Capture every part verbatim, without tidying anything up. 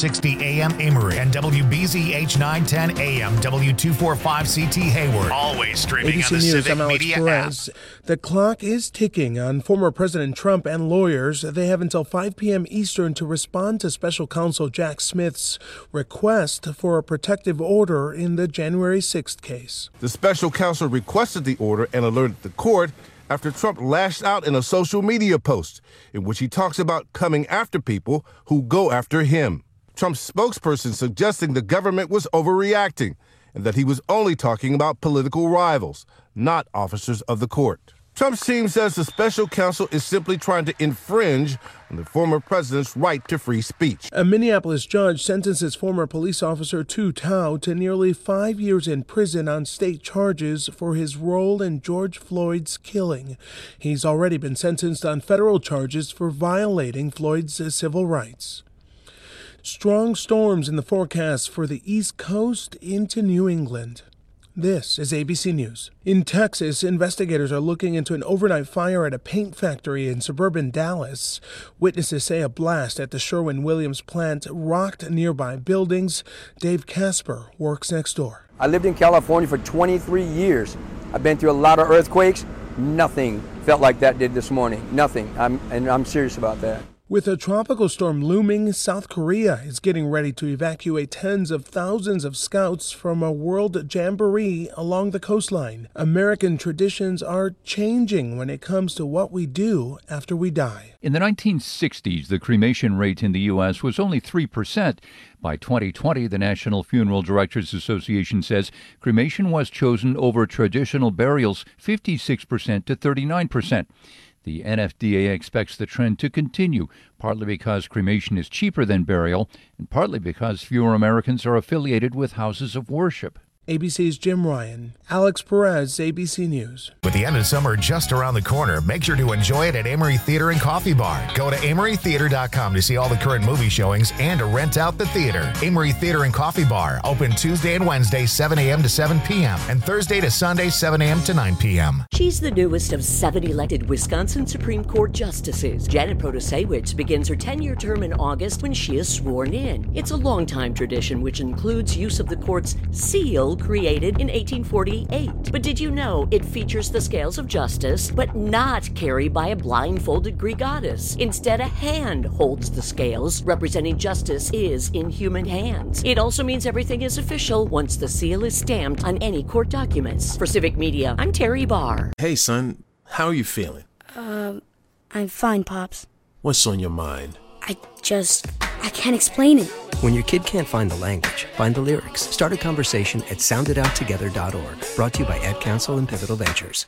sixty A M Emory and W B Z H nine ten A M W two forty-five C T Hayward. Always streaming A B C on the News, Civic I'm Alex Media Perez. app. The clock is ticking on former President Trump and lawyers. They have until five p.m. Eastern to respond to special counsel Jack Smith's request for a protective order in the January sixth case. The special counsel requested the order and alerted the court after Trump lashed out in a social media post in which he talks about coming after people who go after him. Trump's spokesperson suggesting the government was overreacting and that he was only talking about political rivals, not officers of the court. Trump's team says the special counsel is simply trying to infringe on the former president's right to free speech. A Minneapolis judge sentences former police officer Tu Tao to nearly five years in prison on state charges for his role in George Floyd's killing. He's already been sentenced on federal charges for violating Floyd's civil rights. Strong storms in the forecast for the East Coast into New England. This is A B C News. In Texas, investigators are looking into an overnight fire at a paint factory in suburban Dallas. Witnesses say a blast at the Sherwin-Williams plant rocked nearby buildings. Dave Casper works next door. I lived in California for twenty-three years. I've been through a lot of earthquakes. Nothing felt like that did this morning. Nothing. I'm, and I'm serious about that. With a tropical storm looming, South Korea is getting ready to evacuate tens of thousands of scouts from a world jamboree along the coastline. American traditions are changing when it comes to what we do after we die. In the nineteen sixties, the cremation rate in the U S was only three percent. By twenty twenty, the National Funeral Directors Association says cremation was chosen over traditional burials fifty-six percent to thirty-nine percent. The N F D A expects the trend to continue, partly because cremation is cheaper than burial, and partly because fewer Americans are affiliated with houses of worship. A B C's Jim Ryan, Alex Perez, A B C News. With the end of summer just around the corner, make sure to enjoy it at Amory Theater and Coffee Bar. Go to amory theater dot com to see all the current movie showings and to rent out the theater. Amory Theater and Coffee Bar, open Tuesday and Wednesday, seven a.m. to seven p.m. and Thursday to Sunday, seven a.m. to nine p.m. She's the newest of seven elected Wisconsin Supreme Court justices. Janet Protasiewicz begins her ten-year term in August when she is sworn in. It's a long-time tradition which includes use of the court's seal created in eighteen forty-eight. But did you know it features the scales of justice, but not carried by a blindfolded Greek goddess? Instead, a hand holds the scales, representing justice is in human hands. It also means everything is official once the seal is stamped on any court documents. For Civic Media, I'm Terry Barr. Hey, son, how are you feeling? Um, I'm fine, Pops. What's on your mind? I just, I can't explain it. When your kid can't find the language, find the lyrics. Start a conversation at sound it out together dot org. Brought to you by Ad Council and Pivotal Ventures.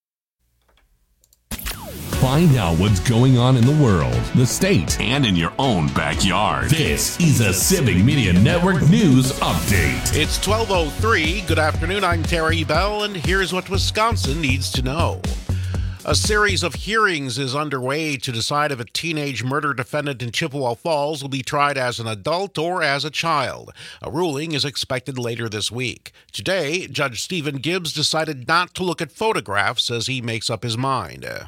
Find out what's going on in the world, the state, and in your own backyard. This is a Civic Media Network News Update. It's twelve oh three. Good afternoon. I'm Terry Bell, and here's what Wisconsin needs to know. A series of hearings is underway to decide if a teenage murder defendant in Chippewa Falls will be tried as an adult or as a child. A ruling is expected later this week. Today, Judge Stephen Gibbs decided not to look at photographs as he makes up his mind. To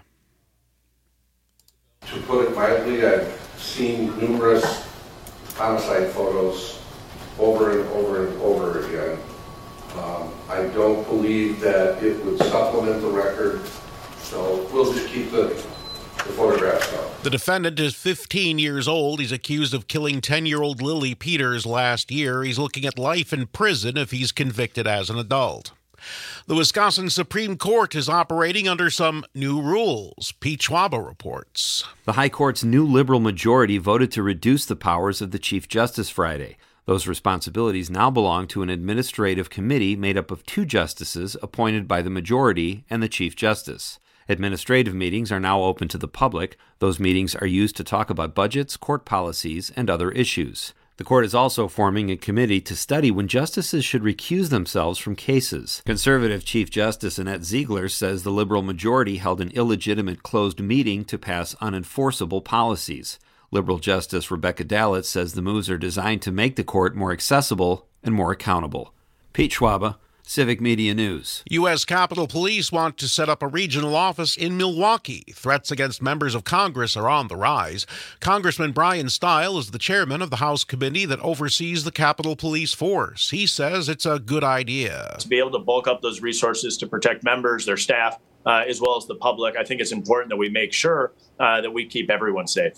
put it mildly, I've seen numerous homicide photos over and over and over again. Um, I don't believe that it would supplement the record. So we'll just keep the, the photographs up. The defendant is fifteen years old. He's accused of killing ten-year-old Lily Peters last year. He's looking at life in prison if he's convicted as an adult. The Wisconsin Supreme Court is operating under some new rules. Pete Schwaba reports. The High Court's new liberal majority voted to reduce the powers of the Chief Justice Friday. Those responsibilities now belong to an administrative committee made up of two justices appointed by the majority and the Chief Justice. Administrative meetings are now open to the public. Those meetings are used to talk about budgets, court policies, and other issues. The court is also forming a committee to study when justices should recuse themselves from cases. Conservative Chief Justice Annette Ziegler says the liberal majority held an illegitimate closed meeting to pass unenforceable policies. Liberal Justice Rebecca Dallett says the moves are designed to make the court more accessible and more accountable. Pete Schwaba, Civic Media News. U S. Capitol Police want to set up a regional office in Milwaukee. Threats against members of Congress are on the rise. Congressman Brian Stile is the chairman of the House committee that oversees the Capitol Police force. He says it's a good idea. To be able to bulk up those resources to protect members, their staff, uh, as well as the public, I think it's important that we make sure uh, that we keep everyone safe.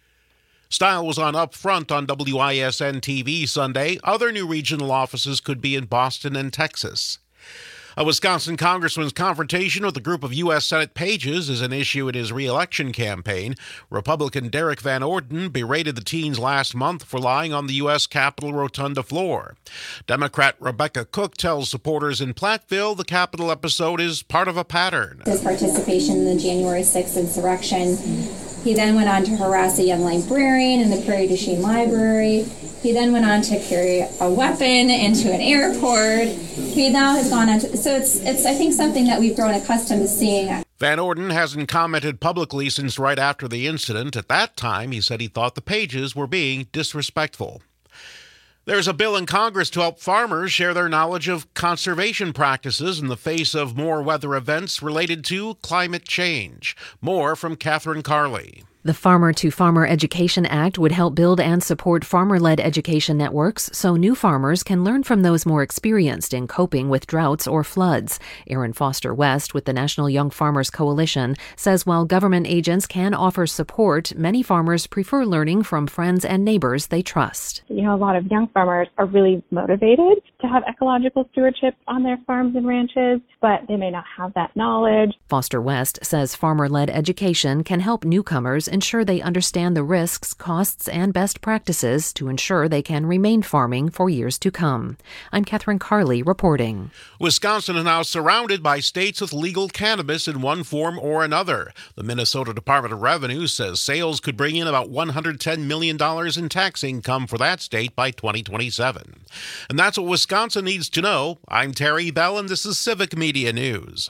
Stile was on Up Front on W I S N T V Sunday. Other new regional offices could be in Boston and Texas. A Wisconsin congressman's confrontation with a group of U S. Senate pages is an issue in his re-election campaign. Republican Derek Van Orden berated the teens last month for lying on the U S. Capitol Rotunda floor. Democrat Rebecca Cook tells supporters in Platteville the Capitol episode is part of a pattern. His participation in the January sixth insurrection. He then went on to harass a young librarian in the Prairie du Chien Library. He then went on to carry a weapon into an airport. He now has gone on to, so it's, it's I think, something that we've grown accustomed to seeing. Van Orden hasn't commented publicly since right after the incident. At that time, he said he thought the pages were being disrespectful. There's a bill in Congress to help farmers share their knowledge of conservation practices in the face of more weather events related to climate change. More from Catherine Carley. The Farmer to Farmer Education Act would help build and support farmer-led education networks so new farmers can learn from those more experienced in coping with droughts or floods. Aaron Foster West with the National Young Farmers Coalition says while government agents can offer support, many farmers prefer learning from friends and neighbors they trust. You know, a lot of young farmers are really motivated to have ecological stewardship on their farms and ranches, but they may not have that knowledge. Foster West says farmer-led education can help newcomers ensure they understand the risks, costs, and best practices to ensure they can remain farming for years to come. I'm Catherine Carley reporting. Wisconsin is now surrounded by states with legal cannabis in one form or another. The Minnesota Department of Revenue says sales could bring in about one hundred ten million dollars in tax income for that state by twenty twenty-seven. And that's what Wisconsin needs to know. I'm Terry Bell, and this is Civic Media News.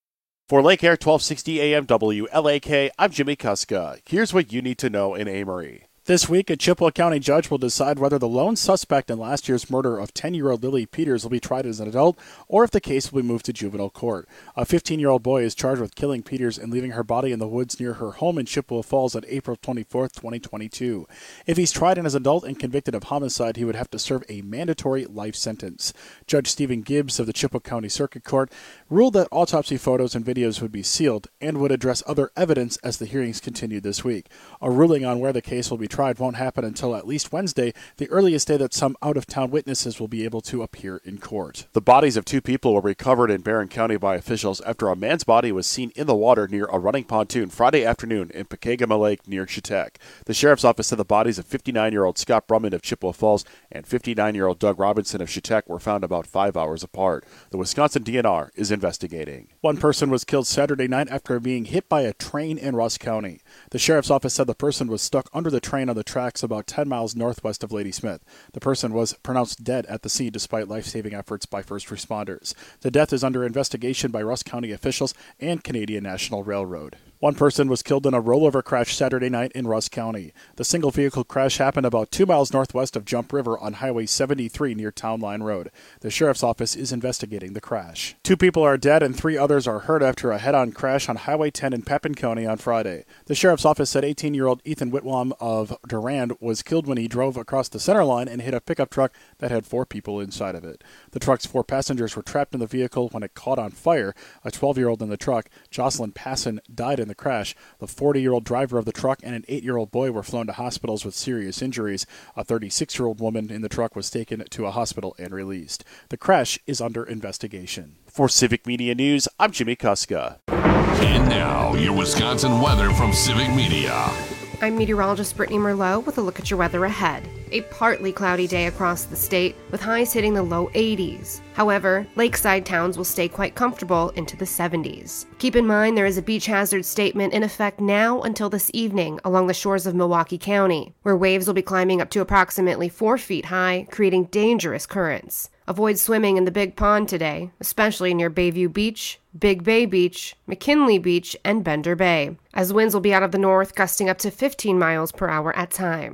For Lake Air twelve sixty A M W L A K, I'm Jimmy Kuska. Here's what you need to know in Amory. This week, a Chippewa County judge will decide whether the lone suspect in last year's murder of ten-year-old Lily Peters will be tried as an adult or if the case will be moved to juvenile court. A fifteen-year-old boy is charged with killing Peters and leaving her body in the woods near her home in Chippewa Falls on April twenty-fourth, twenty twenty-two. If he's tried as an adult and convicted of homicide, he would have to serve a mandatory life sentence. Judge Stephen Gibbs of the Chippewa County Circuit Court ruled that autopsy photos and videos would be sealed and would address other evidence as the hearings continued this week. A ruling on where the case will be tried won't happen until at least Wednesday, the earliest day that some out-of-town witnesses will be able to appear in court. The bodies of two people were recovered in Barron County by officials after a man's body was seen in the water near a running pontoon Friday afternoon in Pekegama Lake near Chetek. The sheriff's office said the bodies of fifty-nine-year-old Scott Brumman of Chippewa Falls and fifty-nine-year-old Doug Robinson of Chetek were found about five hours apart. The Wisconsin D N R is investigating. One person was killed Saturday night after being hit by a train in Rusk County. The sheriff's office said the person was stuck under the train on the tracks about ten miles northwest of Ladysmith. The person was pronounced dead at the scene despite life-saving efforts by first responders. The death is under investigation by Rusk County officials and Canadian National Railroad. One person was killed in a rollover crash Saturday night in Rusk County. The single-vehicle crash happened about two miles northwest of Jump River on Highway seventy-three near Town Line Road. The sheriff's office is investigating the crash. Two people are dead and three others are hurt after a head-on crash on Highway ten in Pepin County on Friday. The sheriff's office said eighteen-year-old Ethan Whitwam of Durand was killed when he drove across the center line and hit a pickup truck that had four people inside of it. The truck's four passengers were trapped in the vehicle when it caught on fire. A twelve-year-old in the truck, Jocelyn Passon, died in the crash. The forty-year-old driver of the truck and an eight-year-old boy were flown to hospitals with serious injuries. A thirty-six-year-old woman in the truck was taken to a hospital and released. The crash is under investigation. For Civic Media News, I'm Jimmy Kuska. And now, your Wisconsin weather from Civic Media. I'm meteorologist Brittany Merlot with a look at your weather ahead. A partly cloudy day across the state, with highs hitting the low eighties. However, lakeside towns will stay quite comfortable into the seventies. Keep in mind there is a beach hazard statement in effect now until this evening along the shores of Milwaukee County, where waves will be climbing up to approximately four feet high, creating dangerous currents. Avoid swimming in the Big Pond today, especially near Bayview Beach, Big Bay Beach, McKinley Beach, and Bender Bay, as winds will be out of the north, gusting up to fifteen miles per hour at times.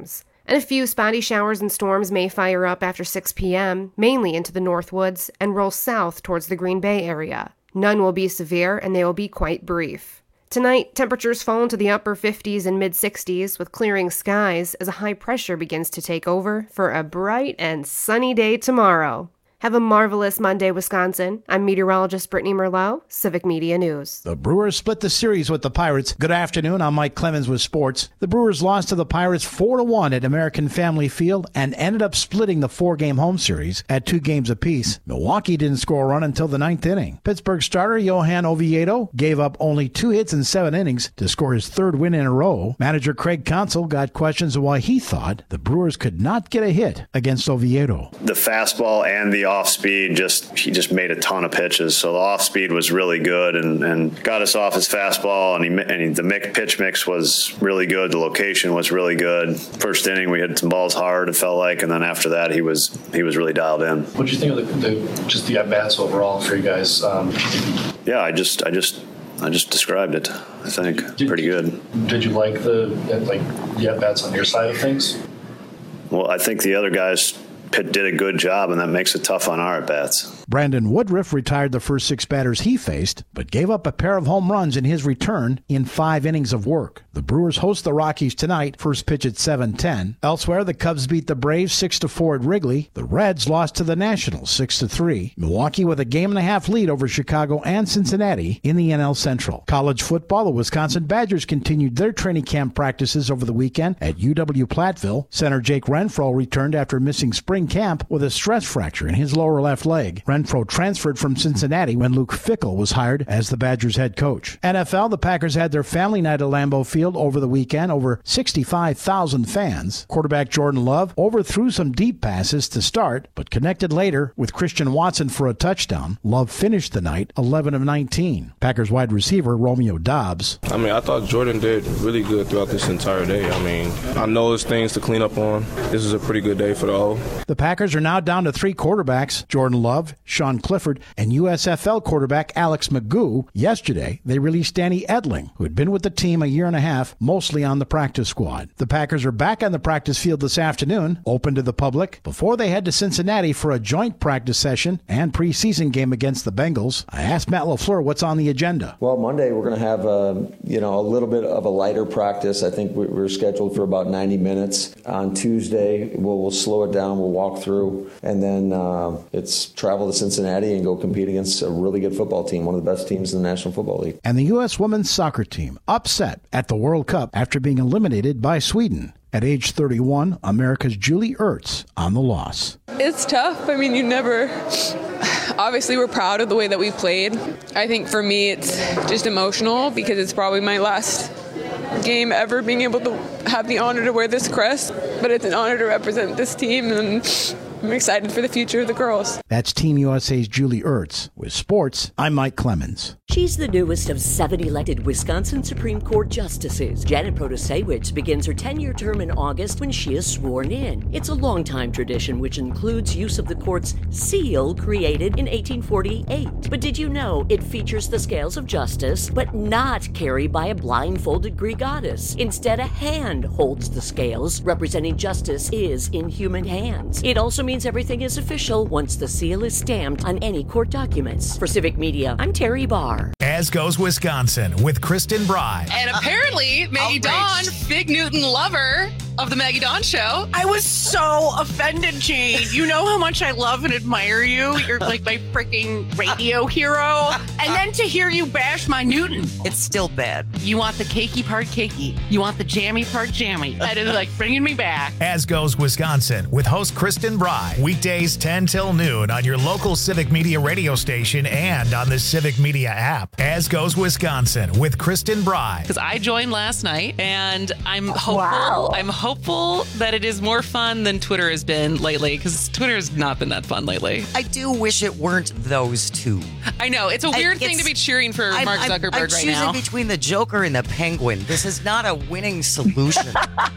And a few spotty showers and storms may fire up after six p.m., mainly into the Northwoods, and roll south towards the Green Bay area. None will be severe, and they will be quite brief. Tonight, temperatures fall into the upper fifties and mid-sixties with clearing skies as a high pressure begins to take over for a bright and sunny day tomorrow. Have a marvelous Monday, Wisconsin. I'm meteorologist Brittany Merlot, Civic Media News. The Brewers split the series with the Pirates. Good afternoon, I'm Mike Clemens with sports. The Brewers lost to the Pirates four to one at American Family Field and ended up splitting the four-game home series at two games apiece. Milwaukee didn't score a run until the ninth inning. Pittsburgh starter Johan Oviedo gave up only two hits in seven innings to score his third win in a row. Manager Craig Counsell got questions of why he thought the Brewers could not get a hit against Oviedo. The fastball and the off speed, just he just made a ton of pitches. So the off speed was really good and, and got us off his fastball. And, he, and he, the mix, pitch mix was really good. The location was really good. First inning, we hit some balls hard, it felt like, and then after that, he was he was really dialed in. What do you think of the, the just the at bats overall for you guys? Um, yeah, I just I just. I just described it, I think. Did, Pretty good. Did you like the like the at bats on your side of things? Well, I think the other guys did a good job, and that makes it tough on our at bats. Brandon Woodruff retired the first six batters he faced, but gave up a pair of home runs in his return in five innings of work. The Brewers host the Rockies tonight, first pitch at seven ten. Elsewhere, the Cubs beat the Braves six to four at Wrigley. The Reds lost to the Nationals six to three. Milwaukee with a game and a half lead over Chicago and Cincinnati in the N L Central. College football, the Wisconsin Badgers continued their training camp practices over the weekend at U W Platteville. Center Jake Renfro returned after missing spring camp with a stress fracture in his lower left leg. Renfro transferred from Cincinnati when Luke Fickell was hired as the Badgers head coach. N F L, the Packers had their family night at Lambeau Field over the weekend. Over sixty-five thousand fans. Quarterback Jordan Love overthrew some deep passes to start, but connected later with Christian Watson for a touchdown. Love finished the night eleven of nineteen. Packers wide receiver Romeo Doubs. I mean, I thought Jordan did really good throughout this entire day. I mean, I know there's things to clean up on. This is a pretty good day for the O. The Packers are now down to three quarterbacks, Jordan Love, Sean Clifford, and U S F L quarterback Alex McGough. Yesterday, they released Danny Edling, who had been with the team a year and a half, mostly on the practice squad. The Packers are back on the practice field this afternoon, open to the public, before they head to Cincinnati for a joint practice session and preseason game against the Bengals. I asked Matt LaFleur what's on the agenda. Well, Monday we're going to have a, you know, a little bit of a lighter practice. I think we're scheduled for about ninety minutes. On Tuesday, we'll, we'll slow it down, we'll walk through, and then uh, it's travel to Cincinnati and go compete against a really good football team, one of the best teams in the National Football League. And the U S women's soccer team upset at the World Cup after being eliminated by Sweden. At age thirty-one, America's Julie Ertz on the loss. It's tough. I mean, you never... Obviously, we're proud of the way that we played. I think for me, it's just emotional because it's probably my last game ever being able to have the honor to wear this crest. But it's an honor to represent this team, and I'm excited for the future of the girls. That's Team U S A's Julie Ertz. With sports, I'm Mike Clemens. She's the newest of seven elected Wisconsin Supreme Court justices. Janet Protasewicz begins her ten-year term in August when she is sworn in. It's a long-time tradition which includes use of the court's seal created in eighteen forty-eight. But did you know it features the scales of justice, but not carried by a blindfolded Greek goddess? Instead, a hand holds the scales, representing justice is in human hands. It also means everything is official once the seal is stamped on any court documents. For Civic Media, I'm Terry Barr. As Goes Wisconsin with Kristen Bry. And apparently, Maggie Dawn, Big Newton lover of the Maggie Dawn Show. I was so offended, Jane. You know how much I love and admire you. You're like my freaking radio hero. And then to hear you bash my Newton. It's still bad. You want the cakey part cakey. You want the jammy part jammy. That is like bringing me back. As Goes Wisconsin with host Kristen Bry. Weekdays ten till noon on your local Civic Media radio station and on the Civic Media app. As Goes Wisconsin with Kristen Bry. Because I joined last night and I'm hopeful. Wow. I'm hopeful that it is more fun than Twitter has been lately, because Twitter has not been that fun lately. I do wish it weren't those two. I know. It's a weird I, thing to be cheering for I'm, Mark I'm, Zuckerberg I'm right choosing now. between the Joker and the Penguin. This is not a winning solution.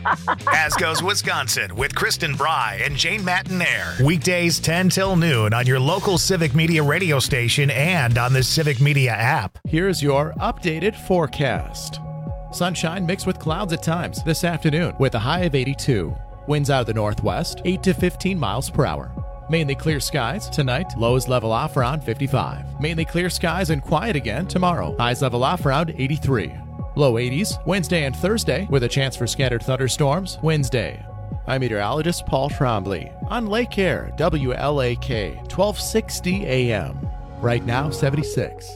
As Goes Wisconsin with Kristen Bry and Jane Matinaire. Weekdays ten till noon on your local Civic Media radio station and on the Civic Media app. Here's your updated forecast. Sunshine mixed with clouds at times this afternoon with a high of eighty-two. Winds out of the northwest, eight to fifteen miles per hour. Mainly clear skies tonight. Lows level off around fifty-five. Mainly clear skies and quiet again tomorrow. Highs level off around eighty-three. Low eighties Wednesday and Thursday with a chance for scattered thunderstorms Wednesday. I'm meteorologist Paul Trombley on Lake Air, W L A K, twelve sixty A M. Right now, seventy-six.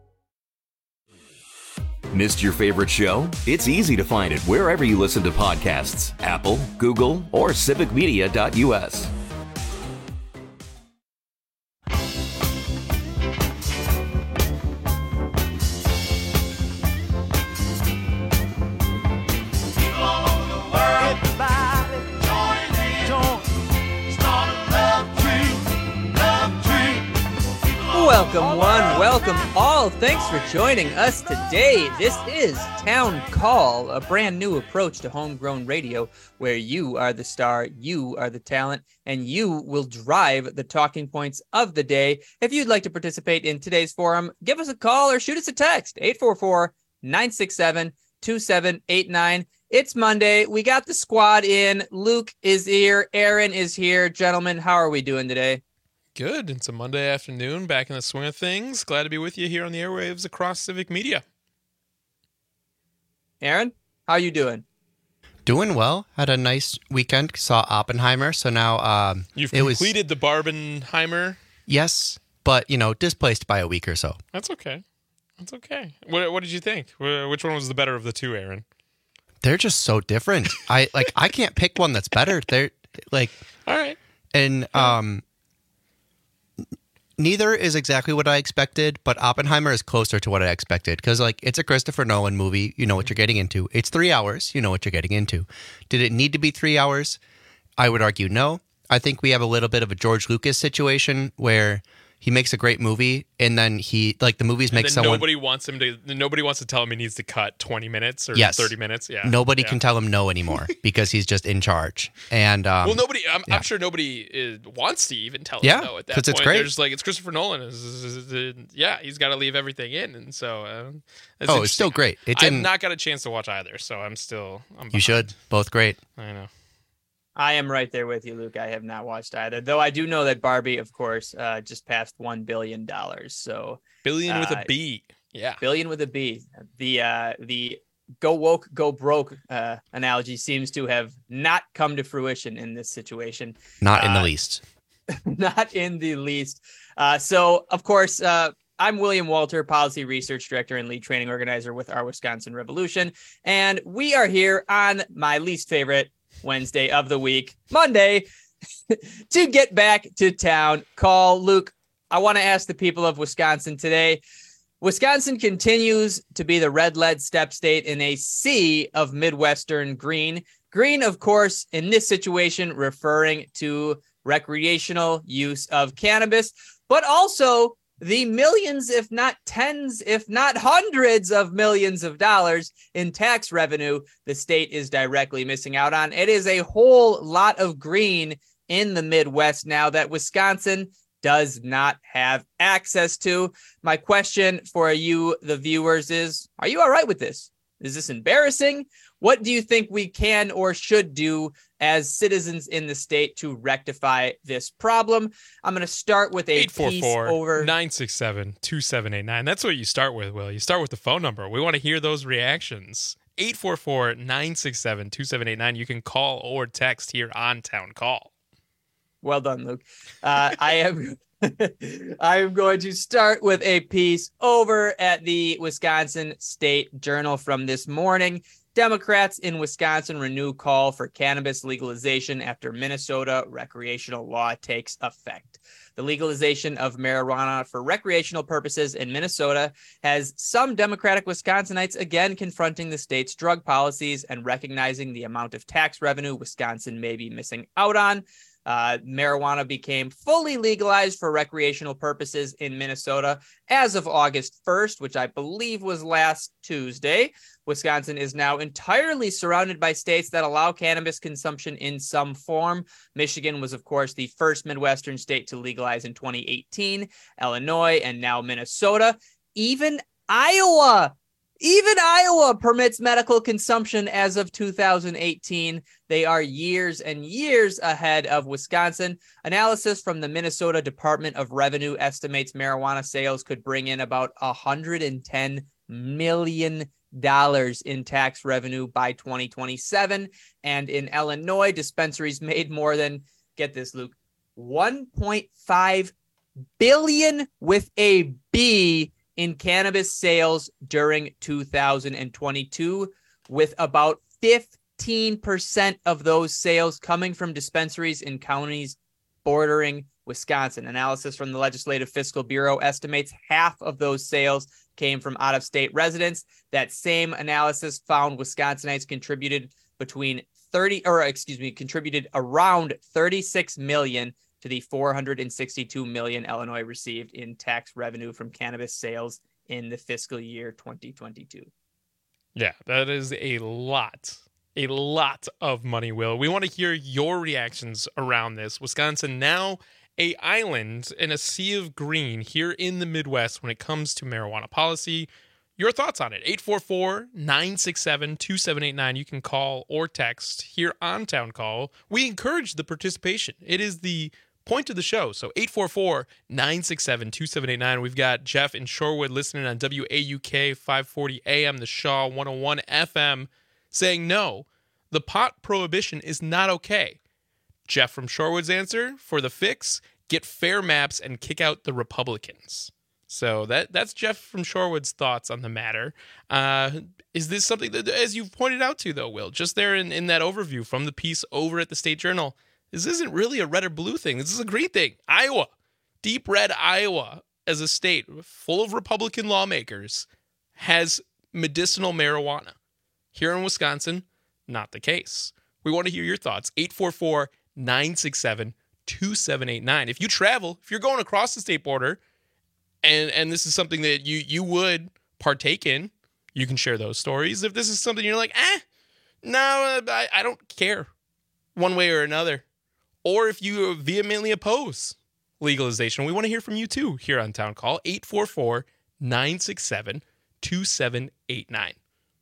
Missed your favorite show? It's easy to find it wherever you listen to podcasts. Apple, Google, or civic media dot U S. Welcome one, welcome all. Thanks for joining us today. This is Town Call, a brand new approach to homegrown radio where you are the star, you are the talent, and you will drive the talking points of the day. If you'd like to participate in today's forum, give us a call or shoot us a text, eight four four, nine six seven, two seven eight nine. It's Monday. We got the squad in. Luke is here. Aaron is here. Gentlemen, how are we doing today? Good. It's a Monday afternoon, back in the swing of things. Glad to be with you here on the airwaves across Civic Media. Aaron, how you doing? Doing well. Had a nice weekend. Saw Oppenheimer, so now um, You've it completed was, the Barbenheimer? Yes, but, you know, displaced by a week or so. That's okay. That's okay. What, what did you think? Which one was the better of the two, Aaron? They're just so different. I like. I can't pick one that's better. They're like... All right. And... um. Neither is exactly what I expected, but Oppenheimer is closer to what I expected because, like, it's a Christopher Nolan movie. You know what you're getting into. It's three hours. You know what you're getting into. Did it need to be three hours? I would argue no. I think we have a little bit of a George Lucas situation where he makes a great movie and then he, like, the movies make someone... Nobody wants him to, nobody wants to tell him he needs to cut twenty minutes or yes. thirty minutes. Yeah. Nobody yeah. can tell him no anymore because he's just in charge. And um, Well, nobody, I'm, yeah. I'm sure nobody is, wants to even tell yeah, him no at that point. It's great. They're just like, it's Christopher Nolan. It's, it's, it's, it's, yeah, he's got to leave everything in. And so, uh, oh, it's still great. It I've not got a chance to watch either, so I'm still... I'm you should. Both great. I know. I am right there with you, Luke. I have not watched either, though I do know that Barbie, of course, uh, just passed one billion dollars. So billion uh, with a B. Yeah. Billion with a B. The uh, the go woke, go broke uh, analogy seems to have not come to fruition in this situation. Not in uh, the least. Not in the least. Uh, so, of course, uh, I'm William Walter, Policy Research Director and Lead Training Organizer with our Wisconsin Revolution. And we are here on my least favorite Wednesday of the week, Monday, to get back to town call. Luke, I want to ask the people of Wisconsin today. Wisconsin continues to be the red lead step state in a sea of Midwestern green. Green, of course, in this situation, referring to recreational use of cannabis, but also the millions, if not tens, if not hundreds of millions of dollars in tax revenue the state is directly missing out on. It is a whole lot of green in the Midwest now that Wisconsin does not have access to. My question for you, the viewers, is, are you all right with this? Is this embarrassing? What do you think we can or should do as citizens in the state to rectify this problem? I'm going to start with a piece over nine six seven, two seven eight nine. That's what you start with, Will. You start with the phone number. We want to hear those reactions. eight four four, nine six seven, two seven eight nine. You can call or text here on Town Call. Well done, Luke. Uh, I am I am going to start with a piece over at the Wisconsin State Journal from this morning. Democrats in Wisconsin renew call for cannabis legalization after Minnesota recreational law takes effect. The legalization of marijuana for recreational purposes in Minnesota has some Democratic Wisconsinites again confronting the state's drug policies and recognizing the amount of tax revenue Wisconsin may be missing out on. Uh, marijuana became fully legalized for recreational purposes in Minnesota as of August first, which I believe was last Tuesday. Wisconsin is now entirely surrounded by states that allow cannabis consumption in some form. Michigan was, of course, the first Midwestern state to legalize in twenty eighteen, Illinois, and now Minnesota. Even Iowa Even Iowa permits medical consumption as of two thousand eighteen. They are years and years ahead of Wisconsin. Analysis from the Minnesota Department of Revenue estimates marijuana sales could bring in about one hundred ten million dollars in tax revenue by twenty twenty-seven. And in Illinois, dispensaries made more than, get this, Luke, one point five billion with a B in cannabis sales during two thousand twenty-two, with about fifteen percent of those sales coming from dispensaries in counties bordering Wisconsin. Analysis from the Legislative Fiscal Bureau estimates half of those sales came from out-of-state residents. That same analysis found Wisconsinites contributed between thirty, or excuse me, contributed around thirty-six million to the four hundred sixty-two million Illinois received in tax revenue from cannabis sales in the fiscal year twenty twenty-two. Yeah, that is a lot, a lot of money, Will. We want to hear your reactions around this. Wisconsin now a island in a sea of green here in the Midwest when it comes to marijuana policy. Your thoughts on it, eight four four, nine six seven, two seven eight nine. You can call or text here on Town Call. We encourage the participation. It is the point of the show. So eight four four, nine six seven, two seven eight nine. We've got Jeff in Shorewood listening on W A U K five forty A M, the Shaw one oh one F M, saying no, the pot prohibition is not okay. Jeff from Shorewood's answer for the fix, get fair maps and kick out the Republicans. So that that's Jeff from Shorewood's thoughts on the matter. Uh, is this something that, as you've pointed out to, though, Will, just there in, in that overview from the piece over at the State Journal, this isn't really a red or blue thing. This is a green thing. Iowa, deep red Iowa as a state full of Republican lawmakers has medicinal marijuana. Here in Wisconsin, not the case. We want to hear your thoughts. eight four four, nine six seven, two seven eight nine. If you travel, if you're going across the state border, and and this is something that you you would partake in, you can share those stories. If this is something you're like, eh, no, I, I don't care one way or another. Or if you vehemently oppose legalization, we want to hear from you too here on Town Call, eight four four, nine six seven, two seven eight nine.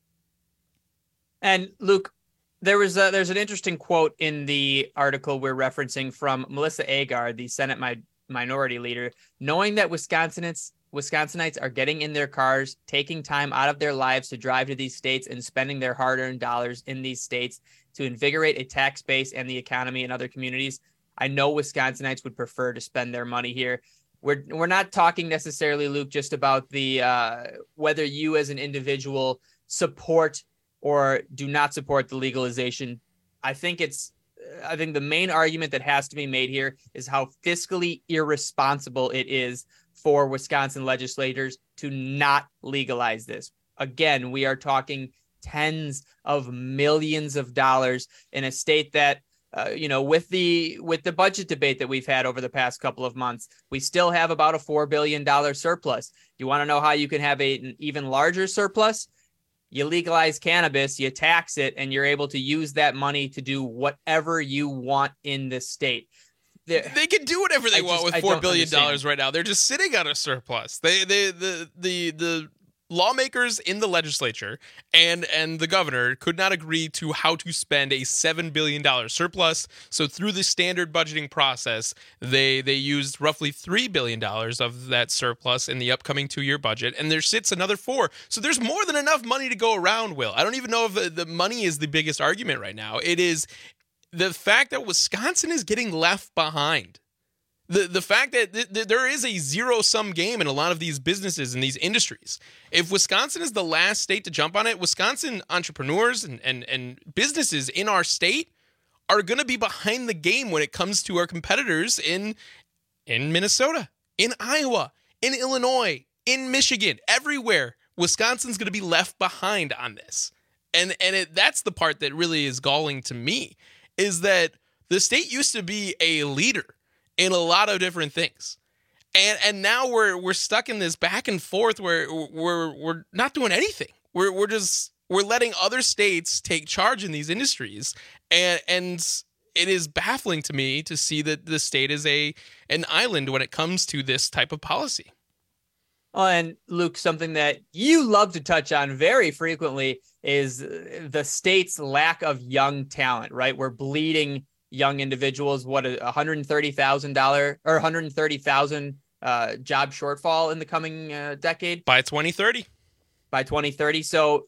And Luke, there was a, there's an interesting quote in the article we're referencing from Melissa Agard, the Senate mi- minority leader, knowing that Wisconsinites Wisconsinites are getting in their cars, taking time out of their lives to drive to these states and spending their hard-earned dollars in these states to invigorate a tax base and the economy in other communities. I know Wisconsinites would prefer to spend their money here. We're we're not talking necessarily, Luke, just about the uh, whether you as an individual support or do not support the legalization. I think it's I think the main argument that has to be made here is how fiscally irresponsible it is for Wisconsin legislators to not legalize this. Again, we are talking tens of millions of dollars in a state that, uh, you know, with the with the budget debate that we've had over the past couple of months, we still have about a four billion dollars surplus. You want to know how you can have a, an even larger surplus? You legalize cannabis, you tax it, and you're able to use that money to do whatever you want in this state. They, they can do whatever they I want just, with four billion dollars right now. They're just sitting on a surplus. They, they, the, the, the lawmakers in the legislature and and the governor could not agree to how to spend a seven billion dollars surplus. So through the standard budgeting process, they they used roughly three billion dollars of that surplus in the upcoming two-year budget, and there sits another four. So there's more than enough money to go around, Will. I don't even know if the, the money is the biggest argument right now. It is the fact that Wisconsin is getting left behind. The the fact that th- th- there is a zero-sum game in a lot of these businesses and these industries. If Wisconsin is the last state to jump on it, Wisconsin entrepreneurs and, and, and businesses in our state are going to be behind the game when it comes to our competitors in, in Minnesota, in Iowa, in Illinois, in Michigan, everywhere. Wisconsin's going to be left behind on this. And, and it, that's the part that really is galling to me, is that the state used to be a leader in a lot of different things. And and now we're we're stuck in this back and forth where we're we're not doing anything. We're we're just we're letting other states take charge in these industries. And and it is baffling to me to see that the state is a an island when it comes to this type of policy. Oh, and Luke, something that you love to touch on very frequently is the state's lack of young talent, right? We're bleeding young individuals. What, a one hundred thirty thousand dollars or one hundred thirty thousand uh, job shortfall in the coming uh, decade? By twenty thirty. By twenty thirty. So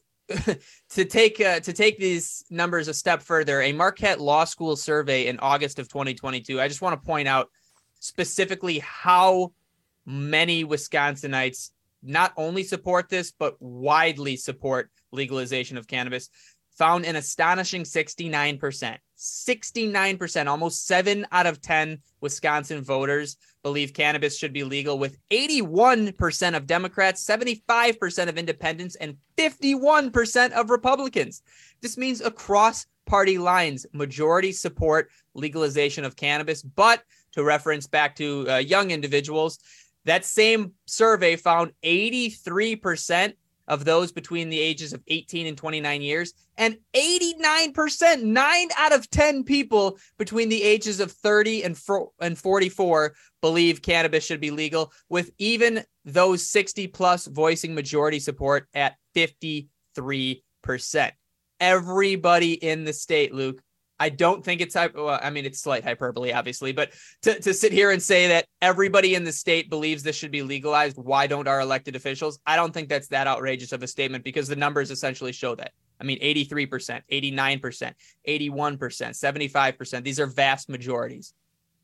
to take uh, to take these numbers a step further, a Marquette Law School survey in August of twenty twenty-two, I just want to point out specifically how many Wisconsinites not only support this, but widely support legalization of cannabis, found an astonishing sixty-nine percent. sixty-nine percent, almost seven out of ten Wisconsin voters believe cannabis should be legal, with eighty-one percent of Democrats, seventy-five percent of independents, and fifty-one percent of Republicans. This means across party lines, majority support legalization of cannabis. But to reference back to uh, young individuals, that same survey found eighty-three percent of those between the ages of eighteen and twenty-nine years, and eighty-nine percent, nine out of ten people between the ages of thirty and forty-four believe cannabis should be legal, with even those sixty plus voicing majority support at fifty-three percent. Everybody in the state, Luke, I don't think it's, well, I mean, it's slight hyperbole, obviously, but to, to sit here and say that everybody in the state believes this should be legalized, why don't our elected officials? I don't think that's that outrageous of a statement, because the numbers essentially show that. I mean, eighty-three percent, eighty-nine percent, eighty-one percent, seventy-five percent. These are vast majorities.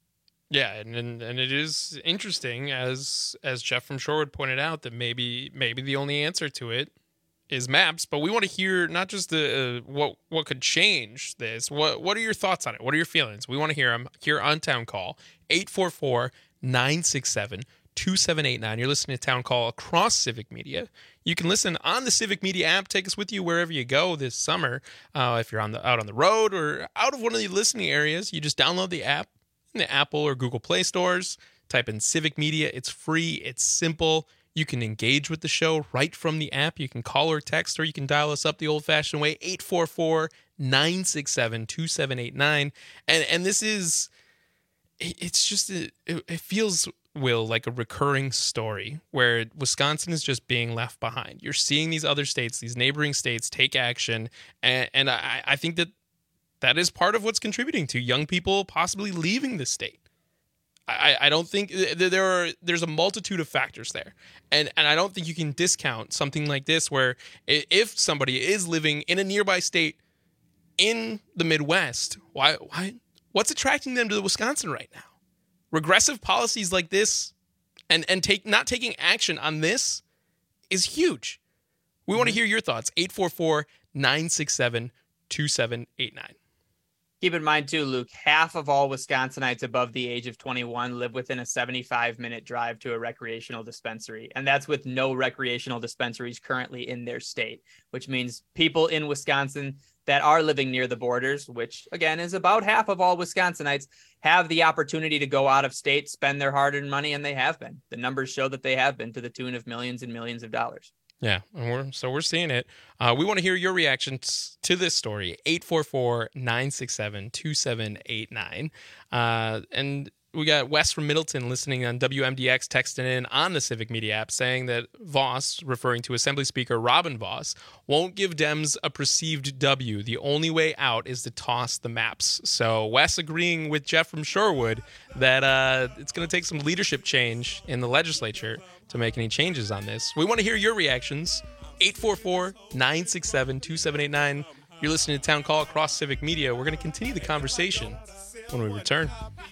Yeah, and, and and it is interesting, as as Jeff from Shorewood pointed out, that maybe maybe the only answer to it is maps, but we want to hear not just the uh, what what could change this. What what are your thoughts on it? What are your feelings? We want to hear them here on Town Call, eight four four, nine six seven, two seven eight nine. You're listening to Town Call across Civic Media. You can listen on the Civic Media app. Take us with you wherever you go this summer. Uh, if you're on the out on the road or out of one of the listening areas, you just download the app in the Apple or Google Play stores. Type in Civic Media. It's free. It's simple. You can engage with the show right from the app. You can call or text, or you can dial us up the old-fashioned way, eight four four, nine six seven, two seven eight nine. And and this is, it's just, it, it feels, Will, like a recurring story where Wisconsin is just being left behind. You're seeing these other states, these neighboring states take action, and, and I, I think that that is part of what's contributing to young people possibly leaving the state. I, I don't think there are there's a multitude of factors there, and and I don't think you can discount something like this, where if somebody is living in a nearby state in the Midwest, why why what's attracting them to Wisconsin right now? Regressive policies like this, and and take not taking action on this is huge. We want to hear your thoughts. eight four four, nine six seven, two seven eight nine. Keep in mind, too, Luke, half of all Wisconsinites above the age of twenty-one live within a seventy-five minute drive to a recreational dispensary. And that's with no recreational dispensaries currently in their state, which means people in Wisconsin that are living near the borders, which, again, is about half of all Wisconsinites, have the opportunity to go out of state, spend their hard-earned money, and they have been. The numbers show that they have been, to the tune of millions and millions of dollars. Yeah, and we're, so we're seeing it. Uh, we want to hear your reactions to this story, eight four four, nine six seven, two seven eight nine. Uh, and we got Wes from Middleton listening on W M D X, texting in on the Civic Media app, saying that Voss, referring to Assembly Speaker Robin Voss, won't give Dems a perceived W. The only way out is to toss the maps. So Wes agreeing with Jeff from Shorewood that uh, it's going to take some leadership change in the legislature to make any changes on this. We want to hear your reactions. eight four four, nine six seven, two seven eight nine. You're listening to Town Call across Civic Media. We're going to continue the conversation when we return.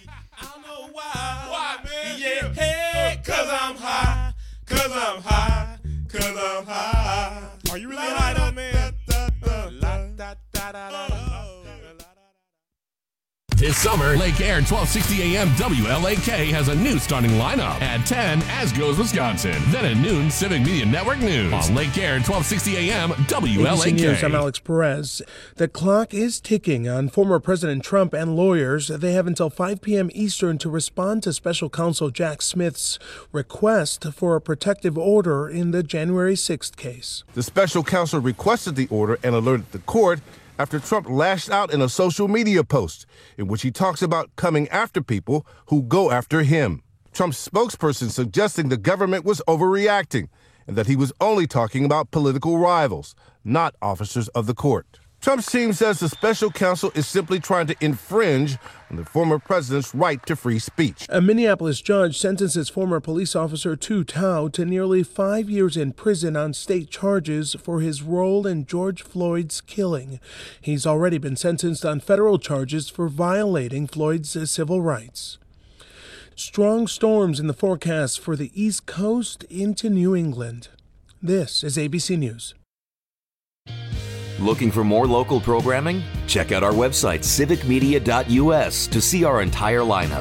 Why, man? Yeah, hey, cause I'm high, cause I'm high, cause I'm high. Are you really high though, man? This summer, Lake Air twelve sixty A M W L A K has a new starting lineup. At ten, As Goes Wisconsin. Then at noon, Civic Media Network News. On Lake Air twelve sixty A M W L A K. A B C News, I'm Alex Perez. The clock is ticking on former President Trump and lawyers. They have until five p.m. Eastern to respond to special counsel Jack Smith's request for a protective order in the January sixth case. The special counsel requested the order and alerted the court after Trump lashed out in a social media post in which he talks about coming after people who go after him. Trump's spokesperson suggesting the government was overreacting and that he was only talking about political rivals, not officers of the court. Trump's team says the special counsel is simply trying to infringe on the former president's right to free speech. A Minneapolis judge sentences former police officer Tu Tao to nearly five years in prison on state charges for his role in George Floyd's killing. He's already been sentenced on federal charges for violating Floyd's civil rights. Strong storms in the forecast for the East Coast into New England. This is A B C News. Looking for more local programming? Check out our website, civic media dot u s, to see our entire lineup.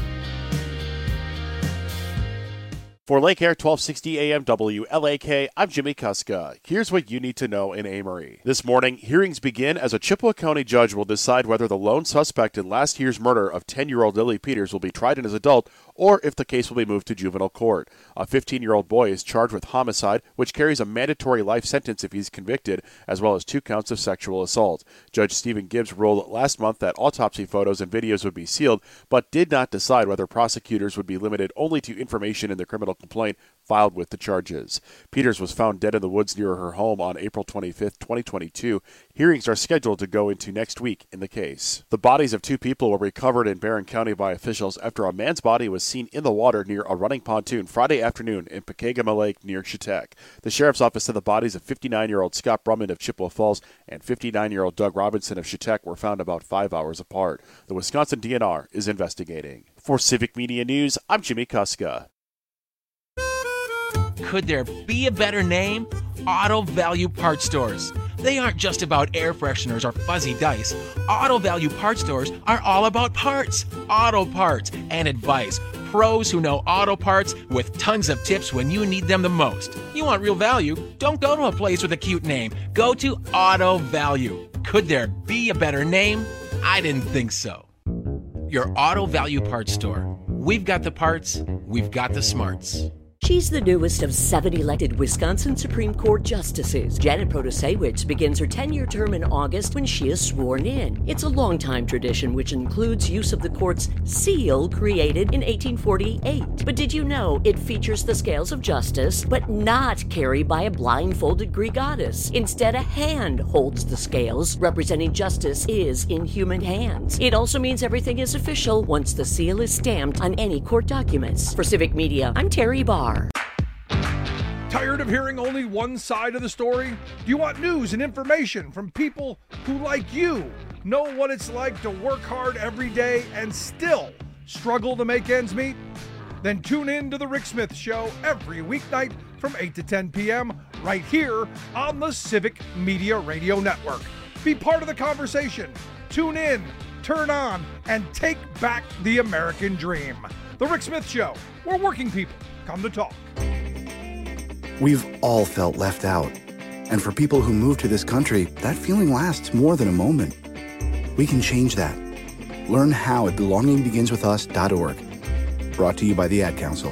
For Lake Air twelve sixty A M W L A K, I'm Jimmy Kuska. Here's what you need to know in Amory. This morning, hearings begin as a Chippewa County judge will decide whether the lone suspect in last year's murder of ten-year-old Lily Peters will be tried as an adult or if the case will be moved to juvenile court. A fifteen-year-old boy is charged with homicide, which carries a mandatory life sentence if he's convicted, as well as two counts of sexual assault. Judge Stephen Gibbs ruled last month that autopsy photos and videos would be sealed, but did not decide whether prosecutors would be limited only to information in the criminal complaint filed with the charges. Peters was found dead in the woods near her home on April twenty-fifth, twenty twenty-two. Hearings are scheduled to go into next week in the case. The bodies of two people were recovered in Barron County by officials after a man's body was seen in the water near a running pontoon Friday afternoon in Pekegama Lake near Chetek. The sheriff's office said the bodies of fifty-nine-year-old Scott Brumman of Chippewa Falls and fifty-nine-year-old Doug Robinson of Chetek were found about five hours apart. The Wisconsin D N R is investigating. For Civic Media News, I'm Jimmy Kuska. Could there be a better name? Auto Value Parts Stores. They aren't just about air fresheners or fuzzy dice. Auto Value Parts Stores are all about parts, auto parts, and advice. Pros who know auto parts with tons of tips when you need them the most. You want real value? Don't go to a place with a cute name. Go to Auto Value. Could there be a better name? I didn't think so. Your Auto Value Parts Store. We've got the parts, we've got the smarts. She's the newest of seven elected Wisconsin Supreme Court justices. Janet Protasiewicz begins her ten-year term in August when she is sworn in. It's a long-time tradition which includes use of the court's seal created in eighteen forty-eight. But did you know it features the scales of justice, but not carried by a blindfolded Greek goddess? Instead, a hand holds the scales, representing justice is in human hands. It also means everything is official once the seal is stamped on any court documents. For Civic Media, I'm Terry Barr. Tired of hearing only one side of the story? Do you want news and information from people who, like you, know what it's like to work hard every day and still struggle to make ends meet? Then tune in to The Rick Smith Show every weeknight from eight to ten p.m. right here on the Civic Media Radio Network. Be part of the conversation. Tune in, turn on, and take back the American dream. The Rick Smith Show, where working people come to talk. We've all felt left out. And for people who move to this country, that feeling lasts more than a moment. We can change that. Learn how at belonging begins with us dot org. Brought to you by the Ad Council.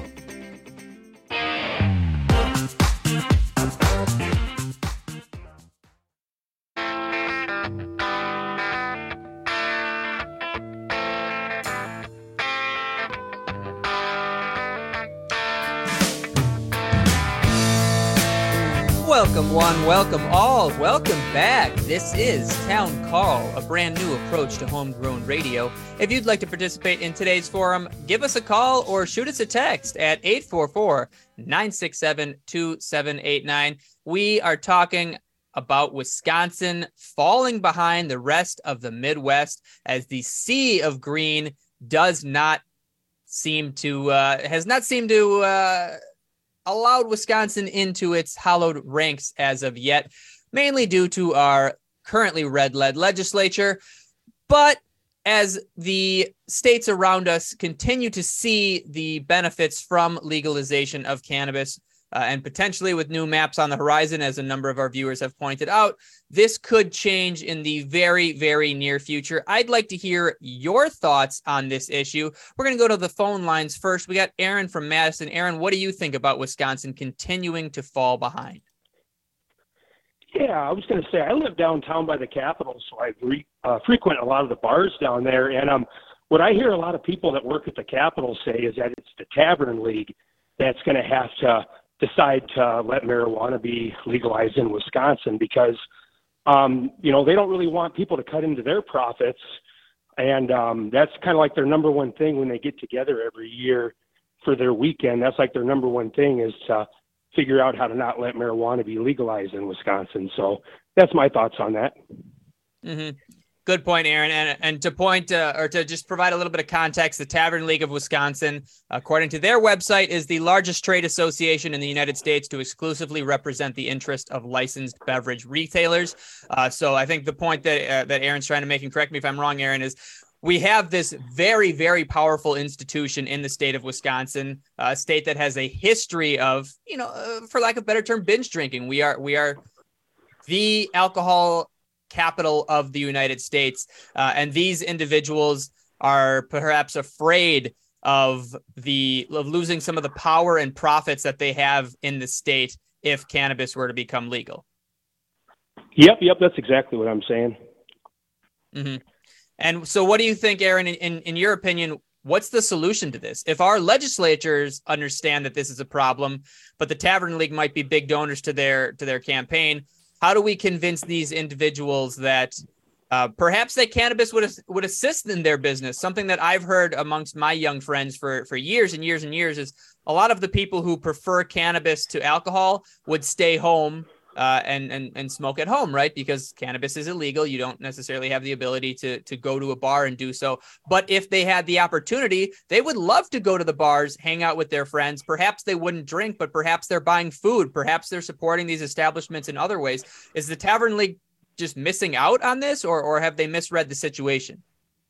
Welcome one, welcome all, welcome back. This is Town Call, a brand new approach to homegrown radio. If you'd like to participate in today's forum, give us a call or shoot us a text at eight four four, nine six seven, two seven eight nine. We are talking about Wisconsin falling behind the rest of the Midwest as the sea of green does not seem to, uh, has not seemed to, uh, allowed Wisconsin into its hallowed ranks as of yet, mainly due to our currently red-led legislature. But as the states around us continue to see the benefits from legalization of cannabis, uh, and potentially with new maps on the horizon, as a number of our viewers have pointed out, this could change in the very, very near future. I'd like to hear your thoughts on this issue. We're going to go to the phone lines first. We got Aaron from Madison. Aaron, what do you think about Wisconsin continuing to fall behind? Yeah, I was going to say, I live downtown by the Capitol, so I re, uh, frequent a lot of the bars down there. And um, what I hear a lot of people that work at the Capitol say is that it's the Tavern League that's going to have to decide to let marijuana be legalized in Wisconsin because, um, you know, they don't really want people to cut into their profits. And um, that's kind of like their number one thing when they get together every year for their weekend. That's like their number one thing is to figure out how to not let marijuana be legalized in Wisconsin. So that's my thoughts on that. Mm-hmm. Good point, Aaron. And and to point uh, or to just provide a little bit of context, the Tavern League of Wisconsin, according to their website, is the largest trade association in the United States to exclusively represent the interest of licensed beverage retailers. Uh, so I think the point that uh, that Aaron's trying to make, and correct me if I'm wrong, Aaron, is we have this very, very powerful institution in the state of Wisconsin, a state that has a history of, you know, uh, for lack of a better term, binge drinking. We are we are the alcohol capital of the United States. Uh, and these individuals are perhaps afraid of the of losing some of the power and profits that they have in the state if cannabis were to become legal. Yep, yep, that's exactly what I'm saying. Mm-hmm. And so what do you think, Aaron, in, in, in your opinion, what's the solution to this? If our legislatures understand that this is a problem, but the Tavern League might be big donors to their to their campaign, how do we convince these individuals that uh, perhaps that cannabis would would assist in their business? Something that I've heard amongst my young friends for, for years and years and years is a lot of the people who prefer cannabis to alcohol would stay home uh, and, and, and smoke at home, right? Because cannabis is illegal. You don't necessarily have the ability to, to go to a bar and do so. But if they had the opportunity, they would love to go to the bars, hang out with their friends. Perhaps they wouldn't drink, but perhaps they're buying food. Perhaps they're supporting these establishments in other ways. Is the Tavern League just missing out on this, or, or have they misread the situation?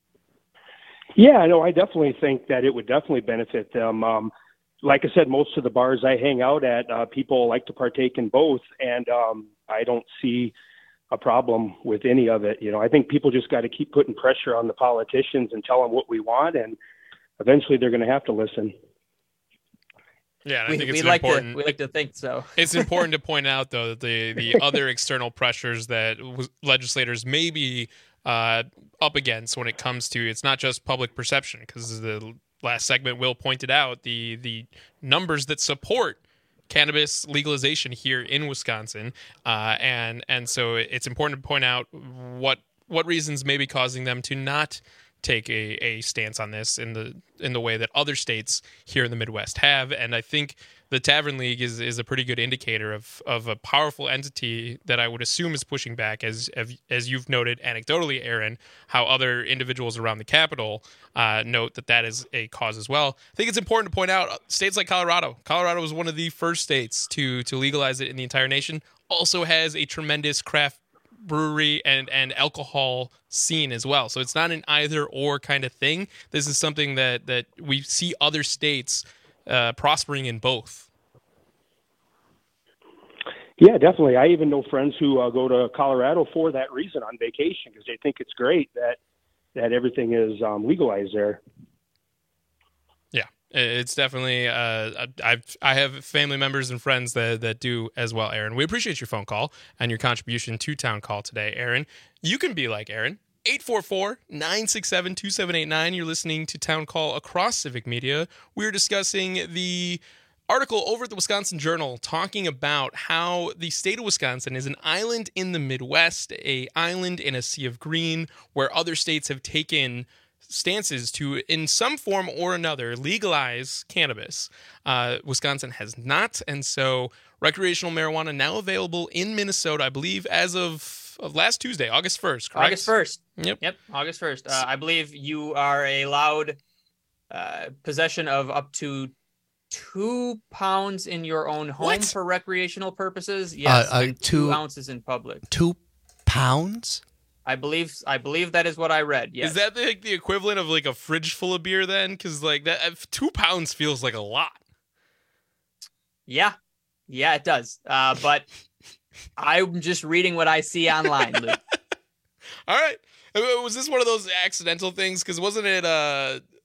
Yeah, no, I definitely think that it would definitely benefit them. Um, like I said, most of the bars I hang out at, uh, people like to partake in both, and um, I don't see a problem with any of it. You know, I think people just got to keep putting pressure on the politicians and tell them what we want, and eventually they're going to have to listen. Yeah, and I we, think it's we an like important. To, we like to think so. It's important to point out, though, that the the other external pressures that w- legislators may be uh, up against when it comes to it's not just public perception, because the last segment Will pointed out the the numbers that support cannabis legalization here in Wisconsin, uh, and and so it's important to point out what what reasons may be causing them to not take a, a stance on this in the in the way that other states here in the Midwest have. And I think the Tavern League is is a pretty good indicator of of a powerful entity that I would assume is pushing back, as as, as you've noted anecdotally, Aaron, how other individuals around the Capitol uh, note that that is a cause as well. I think it's important to point out states like Colorado. Colorado was one of the first states to to legalize it in the entire nation. Also has a tremendous craft brewery and and alcohol scene as well. So it's not an either or kind of thing. This is something that that we see other states uh, prospering in both. Yeah, definitely. I even know friends who uh, go to Colorado for that reason on vacation, because they think it's great that that everything is um, legalized there. Yeah, it's definitely. Uh, I've I have family members and friends that that do as well. Aaron, we appreciate your phone call and your contribution to Town Call today, Aaron. You can be like Aaron. eight four four, nine six seven, two seven eight nine. You're listening to Town Call across Civic Media. We're discussing the article over at the Wisconsin Journal talking about how the state of Wisconsin is an island in the Midwest, a island in a sea of green, where other states have taken stances to, in some form or another, legalize cannabis. Uh, Wisconsin has not, and so recreational marijuana now available in Minnesota, I believe, as of, of last Tuesday, August first, correct? August first. Yep. Yep, August first. Uh, I believe you are allowed uh, possession of up to two pounds in your own home What? for recreational purposes. Yes, Uh, uh, and two, two- ounces in public. Two pounds? I believe I believe that is what I read. Yes. Is that the, like, the equivalent of like a fridge full of beer then? Because like that, if two pounds feels like a lot. Yeah, yeah, it does. Uh, but I'm just reading what I see online, Luke. All right. Was this one of those accidental things? Because wasn't it uh,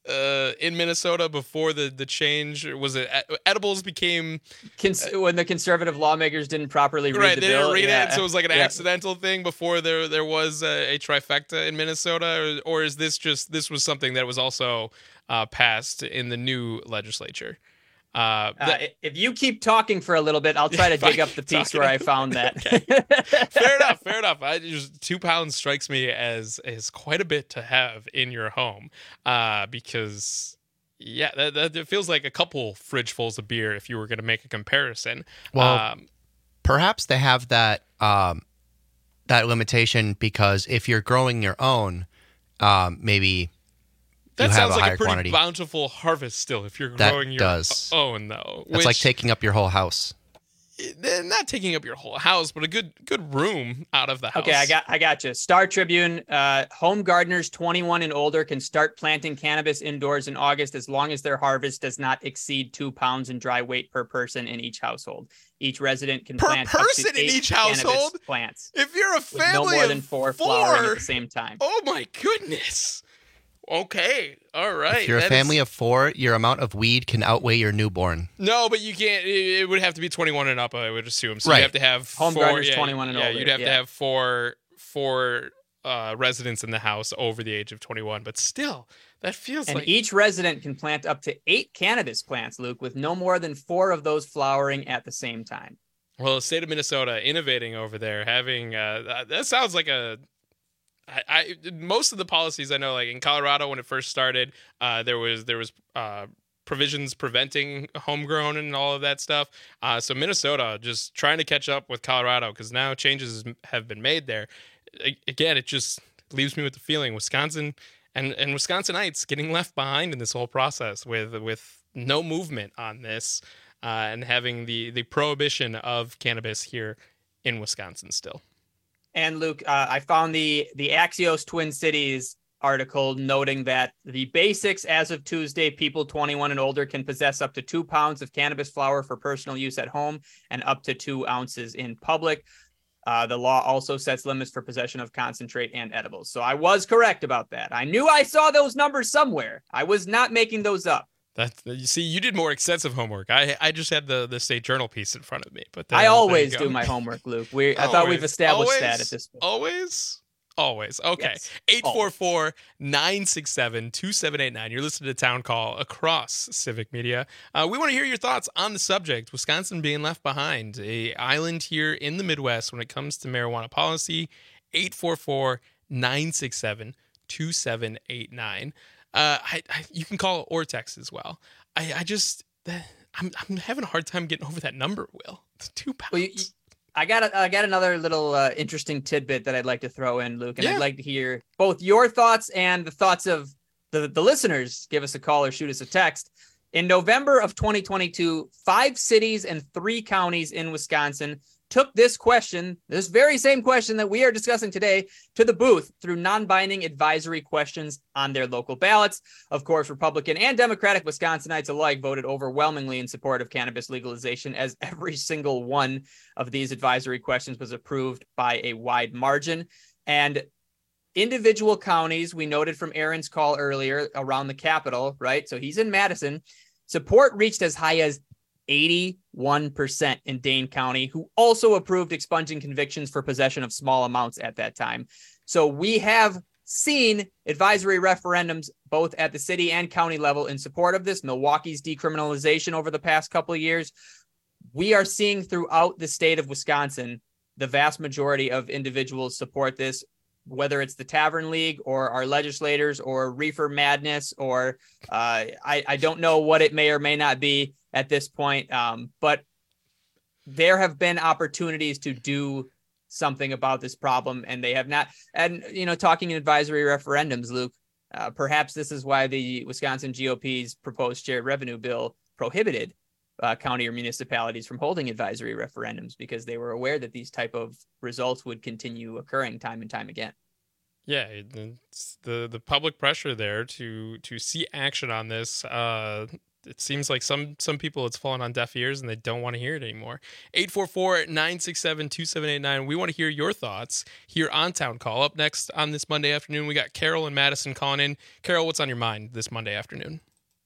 uh, in Minnesota before the, the change? Was it edibles became Cons- when the conservative lawmakers didn't properly read right? the they bill? didn't read yeah. it, so it was like an yeah. accidental thing before there there was a, a trifecta in Minnesota, or, or is this just this was something that was also uh, passed in the new legislature? Uh, uh, if you keep talking for a little bit, I'll try to dig up the piece where I found that. fair enough, fair enough. I just, two pounds strikes me as as quite a bit to have in your home, uh, because yeah, that, that it feels like a couple fridgefuls of beer if you were going to make a comparison. Well, um, perhaps they have that um, that limitation because if you're growing your own, um, maybe. That you sounds have a like higher a pretty quantity. bountiful harvest still if you're That growing your does. own, though. It's which, like taking up your whole house. not taking up your whole house, but a good good room out of the house. Okay, I got I got you. Star Tribune, uh, home gardeners twenty-one and older can start planting cannabis indoors in August as long as their harvest does not exceed two pounds in dry weight per person in each household. Each resident can Per plant person up to in eight each cannabis household? plants. If you're a with no family more of than four, four, flowering at the same time. Oh my goodness. Okay, all right. If you're a That family is- of four, your amount of weed can outweigh your newborn. No, but you can't. It, it would have to be twenty-one and up, I would assume. So Right. you have to have Home four, gardeners yeah, twenty-one and yeah, older, You'd have to yeah. have four four uh, residents in the house over the age of twenty-one. But still, that feels And like each resident can plant up to eight cannabis plants, Luke, with no more than four of those flowering at the same time. well, the state of Minnesota innovating over there, having uh, that, that sounds like a. I, I most of the policies I know, like in Colorado when it first started, uh, there was there was uh, provisions preventing homegrown and all of that stuff. Uh, so Minnesota just trying to catch up with Colorado because now changes have been made there. A- again, it just leaves me with the feeling Wisconsin and and Wisconsinites getting left behind in this whole process with with no movement on this uh, and having the the prohibition of cannabis here in Wisconsin still. And Luke, uh, I found the the Axios Twin Cities article noting that the basics as of Tuesday, people twenty-one and older can possess up to two pounds of cannabis flower for personal use at home and up to two ounces in public. Uh, the law also sets limits for possession of concentrate and edibles. So I was correct about that. I knew I saw those numbers somewhere. I was not making those up. That's you see, you did more extensive homework. I I just had the, the state journal piece in front of me, but there, I always there you do go. my homework, Luke. We I thought we've Always. established always, that at this point. Always, always. Okay, Yes. eight four four nine six seven two seven eight nine. You're listening to Town Call across Civic Media. Uh, we want to hear your thoughts on the subject. Wisconsin being left behind, a island here in the Midwest when it comes to marijuana policy. eight four four nine six seven two seven eight nine. Uh, I, I, you can call or text as well. I, I just, I'm, I'm having a hard time getting over that number, Will. It's two pounds. Well, you, you- I got a, I got another little uh, interesting tidbit that I'd like to throw in, Luke, and Yeah. I'd like to hear both your thoughts and the thoughts of the, the listeners. Give us a call or shoot us a text. In November of twenty twenty-two, five cities and three counties in Wisconsin took this question, this very same question that we are discussing today, to the booth through non-binding advisory questions on their local ballots. Of course, Republican and Democratic Wisconsinites alike voted overwhelmingly in support of cannabis legalization, as every single one of these advisory questions was approved by a wide margin. And individual counties, we noted from Aaron's call earlier around the Capitol, right? So he's in Madison. Support reached as high as eighty-one percent in Dane County, who also approved expunging convictions for possession of small amounts at that time. So we have seen advisory referendums both at the city and county level in support of this. Milwaukee's decriminalization over the past couple of years. We are seeing throughout the state of Wisconsin, the vast majority of individuals support this, whether it's the Tavern League or our legislators or Reefer Madness, or uh, I, I don't know what it may or may not be at this point. Um, but there have been opportunities to do something about this problem, and they have not. And, you know, talking in advisory referendums, Luke, uh, perhaps this is why the Wisconsin G O P's proposed shared revenue bill prohibited uh, county or municipalities from holding advisory referendums, because they were aware that these type of results would continue occurring time and time again. Yeah, it's the the public pressure there to to see action on this. Uh, it seems like some some people it's fallen on deaf ears and they don't want to hear it anymore. eight four four, nine six seven, two seven eight nine. We want to hear your thoughts here on Town Call. Up next on this Monday afternoon, we got Carol and Madison calling in. Carol, what's on your mind this Monday afternoon?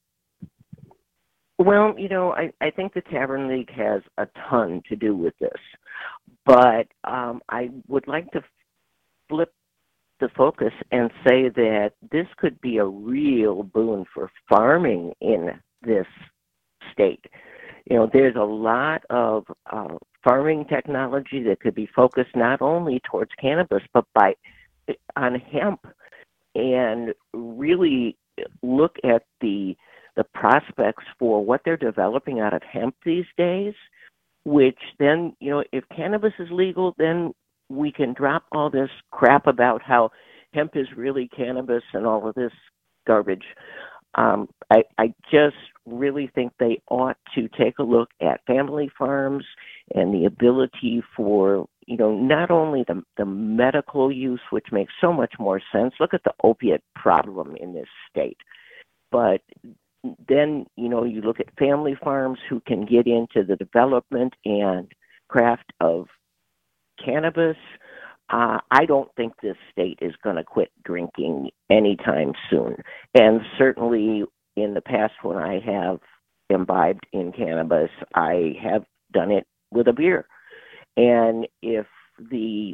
Well, you know, I, I think the Tavern League has a ton to do with this. But um, I would like to flip the focus and say that this could be a real boon for farming in this state. You know, there's a lot of uh, farming technology that could be focused not only towards cannabis, but by on hemp, and really look at the the prospects for what they're developing out of hemp these days, which then, you know, if cannabis is legal, then we can drop all this crap about how hemp is really cannabis and all of this garbage. Um, I, I just really think they ought to take a look at family farms and the ability for, you know, not only the, the medical use, which makes so much more sense. Look at the opiate problem in this state. But then, you know, you look at family farms who can get into the development and craft of cannabis. Uh, I don't think this state is going to quit drinking anytime soon. And certainly in the past, when I have imbibed in cannabis, I have done it with a beer. And if the,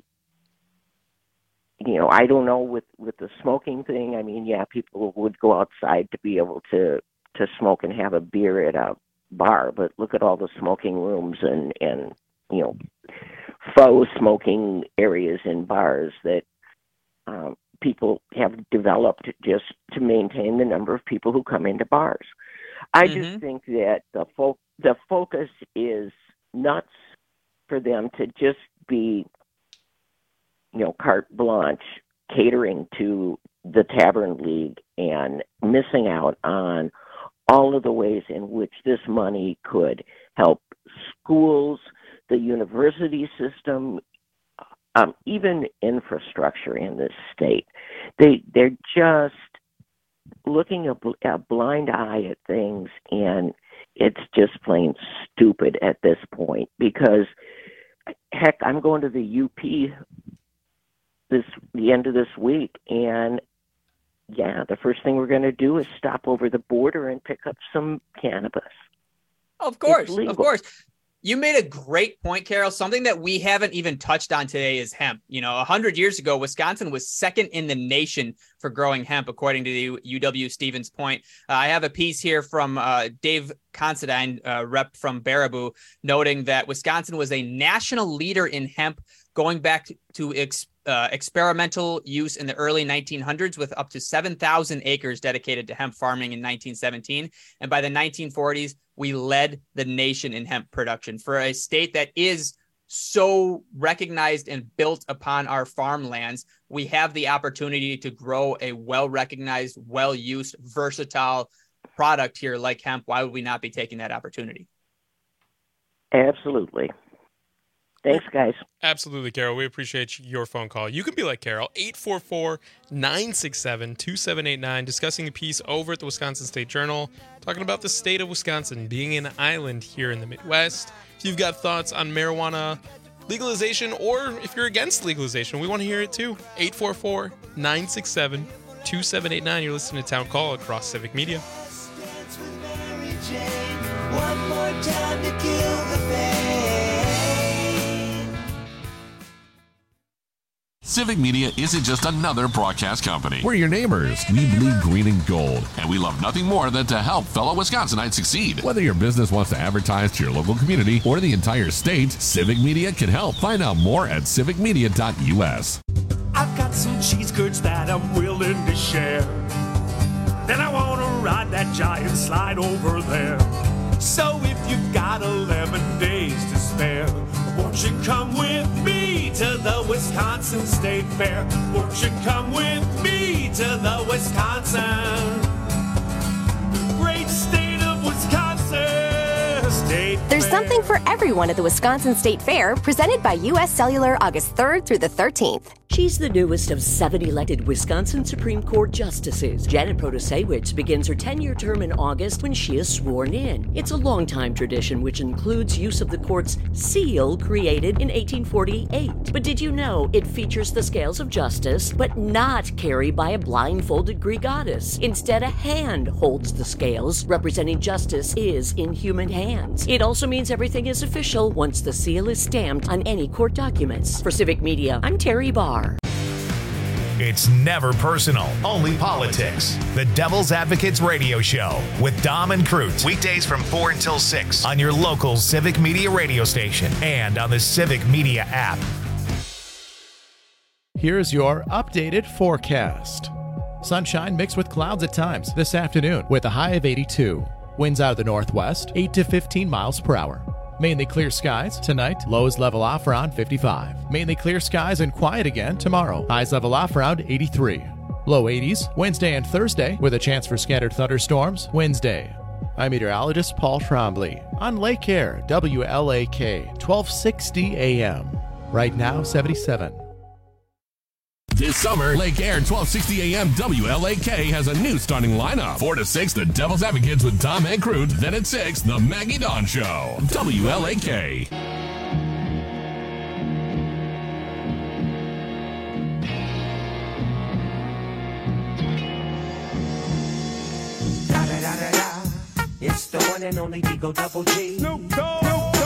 you know, I don't know with, with the smoking thing, I mean, yeah, people would go outside to be able to, to smoke and have a beer at a bar, but look at all the smoking rooms and, and, you know, faux smoking areas in bars that um, people have developed just to maintain the number of people who come into bars. I mm-hmm. just think that the fo- the focus is nuts for them to just be, you know, carte blanche catering to the Tavern League and missing out on all of the ways in which this money could help schools, the university system, um, even infrastructure in this state. They, they're just looking a, bl- a blind eye at things, and it's just plain stupid at this point because, heck, I'm going to the U P this the end of this week, and yeah, the first thing we're going to do is stop over the border and pick up some cannabis. Of course, of course. You made a great point, Carol. Something that we haven't even touched on today is hemp. You know, one hundred years ago, Wisconsin was second in the nation for growing hemp, according to the U W Stevens Point. Uh, I have a piece here from uh, Dave Considine, uh, rep from Baraboo, noting that Wisconsin was a national leader in hemp going back to ex- uh, experimental use in the early nineteen hundreds with up to seven thousand acres dedicated to hemp farming in nineteen seventeen. And by the nineteen forties, we led the nation in hemp production. For a state that is so recognized and built upon our farmlands, we have the opportunity to grow a well-recognized, well-used, versatile product here like hemp. Why would we not be taking that opportunity? Absolutely. Thanks, guys. Absolutely, Carol. We appreciate your phone call. You can be like Carol, eight four four, nine six seven, two seven eight nine, discussing a piece over at the Wisconsin State Journal, talking about the state of Wisconsin being an island here in the Midwest. If you've got thoughts on marijuana legalization, or if you're against legalization, we want to hear it too. eight four four, nine six seven, two seven eight nine. You're listening to Town Call across Civic Media. One more time to kill the pain. Civic Media isn't just another broadcast company. We're your neighbors. We bleed green and gold. And we love nothing more than to help fellow Wisconsinites succeed. Whether your business wants to advertise to your local community or the entire state, Civic Media can help. Find out more at civic media dot u s. I've got some cheese curds that I'm willing to share. Then I want to ride that giant slide over there. So if you've got eleven days to spare, won't you come with me to the Wisconsin State Fair? Won't you come with me to the Wisconsin, great state of Wisconsin State There's Fair. something for everyone at the Wisconsin State Fair, presented by U S Cellular August third through the thirteenth. She's the newest of seven elected Wisconsin Supreme Court justices. Janet Protasewicz begins her ten-year term in August when she is sworn in. It's a long-time tradition which includes use of the court's seal created in eighteen forty-eight. But did you know it features the scales of justice, but not carried by a blindfolded Greek goddess? Instead, a hand holds the scales, representing justice is in human hands. It also means everything is official once the seal is stamped on any court documents. For Civic Media, I'm Terry Barr. It's never personal, only politics. The Devil's Advocates Radio Show with Dom and Cruz. Weekdays from four until six on your local Civic Media radio station and on the Civic Media app. Here's your updated forecast. Sunshine mixed with clouds at times this afternoon with a high of eighty-two. Winds out of the northwest, eight to fifteen miles per hour. Mainly clear skies tonight. Lows level off around fifty-five. Mainly clear skies and quiet again tomorrow. Highs level off around eighty-three. Low eighties Wednesday and Thursday with a chance for scattered thunderstorms Wednesday. I'm meteorologist Paul Trombley on Lake Air, W L A K, twelve sixty A M. Right now, seventy-seven. This summer, Lake Air twelve sixty A M W L A K has a new starting lineup. four to six, the Devil's Advocates with Tom and Crute. Then at six, the Maggie Dawn Show. W L A K. It's the one and only Digo Double G. Snoop Dogg.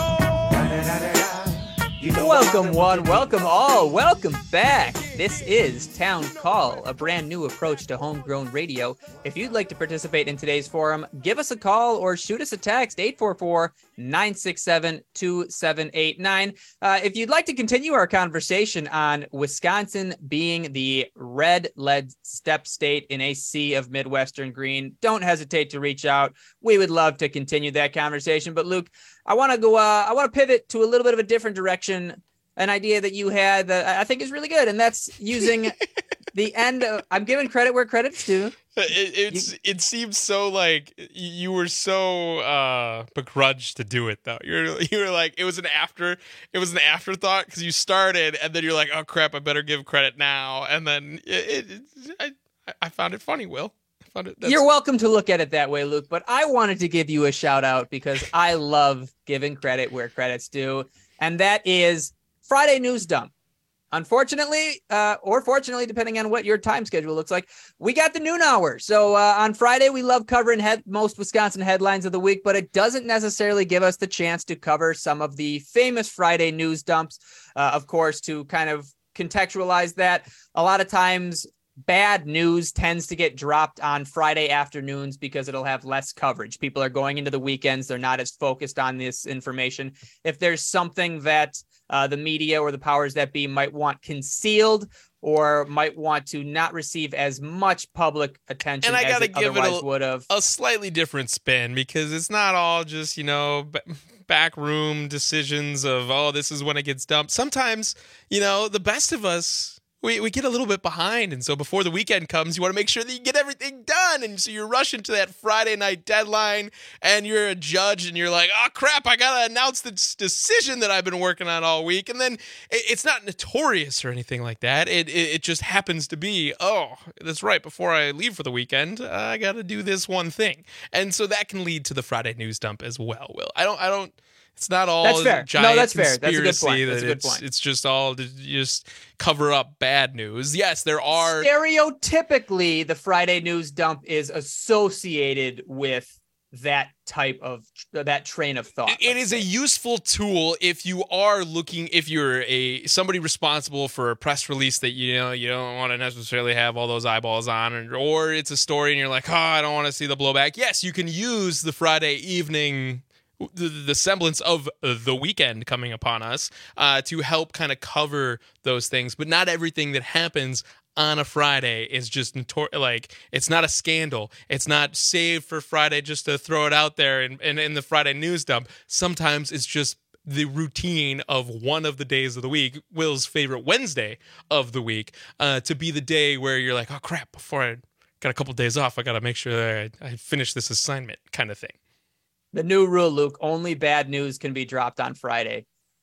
Welcome one, welcome all, welcome back. This is Town Call, a brand new approach to homegrown radio. If you'd like to participate in today's forum, give us a call or shoot us a text, eight four four, nine six seven, two seven eight nine. Uh, if you'd like to continue our conversation on Wisconsin being the red lead step state in a sea of Midwestern green, don't hesitate to reach out. We would love to continue that conversation. But Luke, I want to go, uh, I want to pivot to a little bit of a different direction. An idea that you had that I think is really good, and that's using the end of, I'm giving credit where credit's due. It, it's, you, it seems so like you were so uh, begrudged to do it, though. You're, you were like, it was an after, it was an afterthought because you started, and then you're like, oh crap, I better give credit now. And then it, it, I, I found it funny, Will. I found it, You're welcome to look at it that way, Luke, but I wanted to give you a shout out because I love giving credit where credit's due, and that is Friday News Dump. Unfortunately, uh, or fortunately, depending on what your time schedule looks like, we got the noon hour. So uh, on Friday, we love covering head- most Wisconsin headlines of the week, but it doesn't necessarily give us the chance to cover some of the famous Friday news dumps. Uh, of course, to kind of contextualize that, a lot of times bad news tends to get dropped on Friday afternoons because it'll have less coverage. People are going into the weekends. They're not as focused on this information. If there's something that uh, the media or the powers that be might want concealed or might want to not receive as much public attention and I as gotta it give otherwise it a, would have. A slightly different spin because it's not all just, you know, b- backroom decisions of, oh, this is when it gets dumped. Sometimes, you know, the best of us, We we get a little bit behind, and so before the weekend comes, you want to make sure that you get everything done, and so you're rushing to that Friday night deadline, and you're a judge, and you're like, oh, crap, I got to announce this decision that I've been working on all week, and then it, it's not notorious or anything like that. It, it it just happens to be, oh, that's right, before I leave for the weekend, uh, I got to do this one thing, and so that can lead to the Friday news dump as well, Will. I don't, I don't, It's not all that's fair. giant no, that's fair. conspiracy That's a good point. That's that a good it's, point. it's just all to just cover up bad news. Yes, there are. Stereotypically, the Friday news dump is associated with that type of that train of thought. It is a useful tool if you are looking, if you're a somebody responsible for a press release that you know you don't want to necessarily have all those eyeballs on, or, or it's a story and you're like, oh, I don't want to see the blowback. Yes, you can use the Friday evening. The, the semblance of the weekend coming upon us uh, to help kind of cover those things. But not everything that happens on a Friday is just notor- like, it's not a scandal. It's not saved for Friday just to throw it out there in, in, in the Friday news dump. Sometimes it's just the routine of one of the days of the week, Will's favorite Wednesday of the week, uh, to be the day where you're like, oh crap, before I got a couple days off, I got to make sure that I, I finish this assignment kind of thing. The new rule, Luke, only bad news can be dropped on Friday.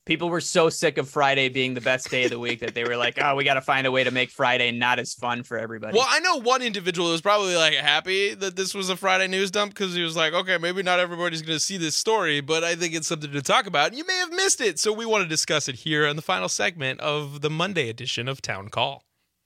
People were so sick of Friday being the best day of the week that they were like, oh, we got to find a way to make Friday not as fun for everybody. Well, I know one individual who was probably like happy that this was a Friday news dump because he was like, okay, maybe not everybody's going to see this story, but I think it's something to talk about. And you may have missed it. So we want to discuss it here in the final segment of the Monday edition of Town Call.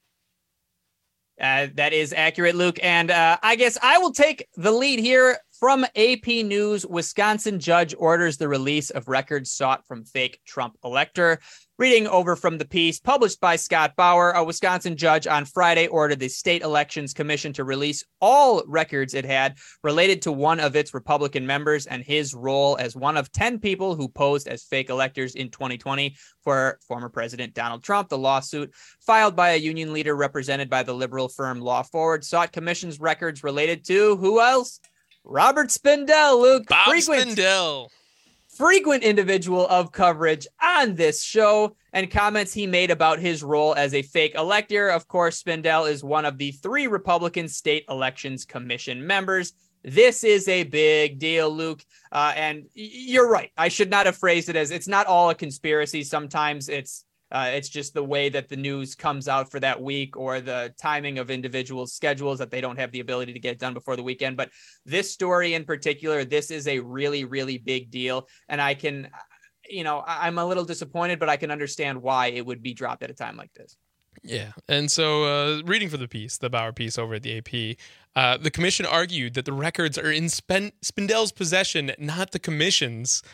Uh, that is accurate, Luke. And uh, I guess I will take the lead here from A P News. Wisconsin judge orders the release of records sought from fake Trump elector. Reading over from the piece published by Scott Bauer, a Wisconsin judge on Friday ordered the State Elections Commission to release all records it had related to one of its Republican members and his role as one of ten people who posed as fake electors in twenty twenty for former President Donald Trump. The lawsuit, filed by a union leader represented by the liberal firm Law Forward, sought commission's records related to who else? Robert Spindell, Luke. Bob frequent, Spindell. Frequent individual of coverage on this show, and comments he made about his role as a fake elector. Of course, Spindell is one of the three Republican State Elections Commission members. This is a big deal, Luke. Uh, and you're right. I should not have phrased it as it's not all a conspiracy. Sometimes it's Uh, it's just the way that the news comes out for that week or the timing of individuals' schedules that they don't have the ability to get done before the weekend. But this story in particular, this is a really, really big deal. And I can, you know, I'm a little disappointed, but I can understand why it would be dropped at a time like this. Yeah. And so uh, reading from the piece, the Bauer piece over at the A P, uh, the commission argued that the records are in Spen- Spindell's possession, not the commission's.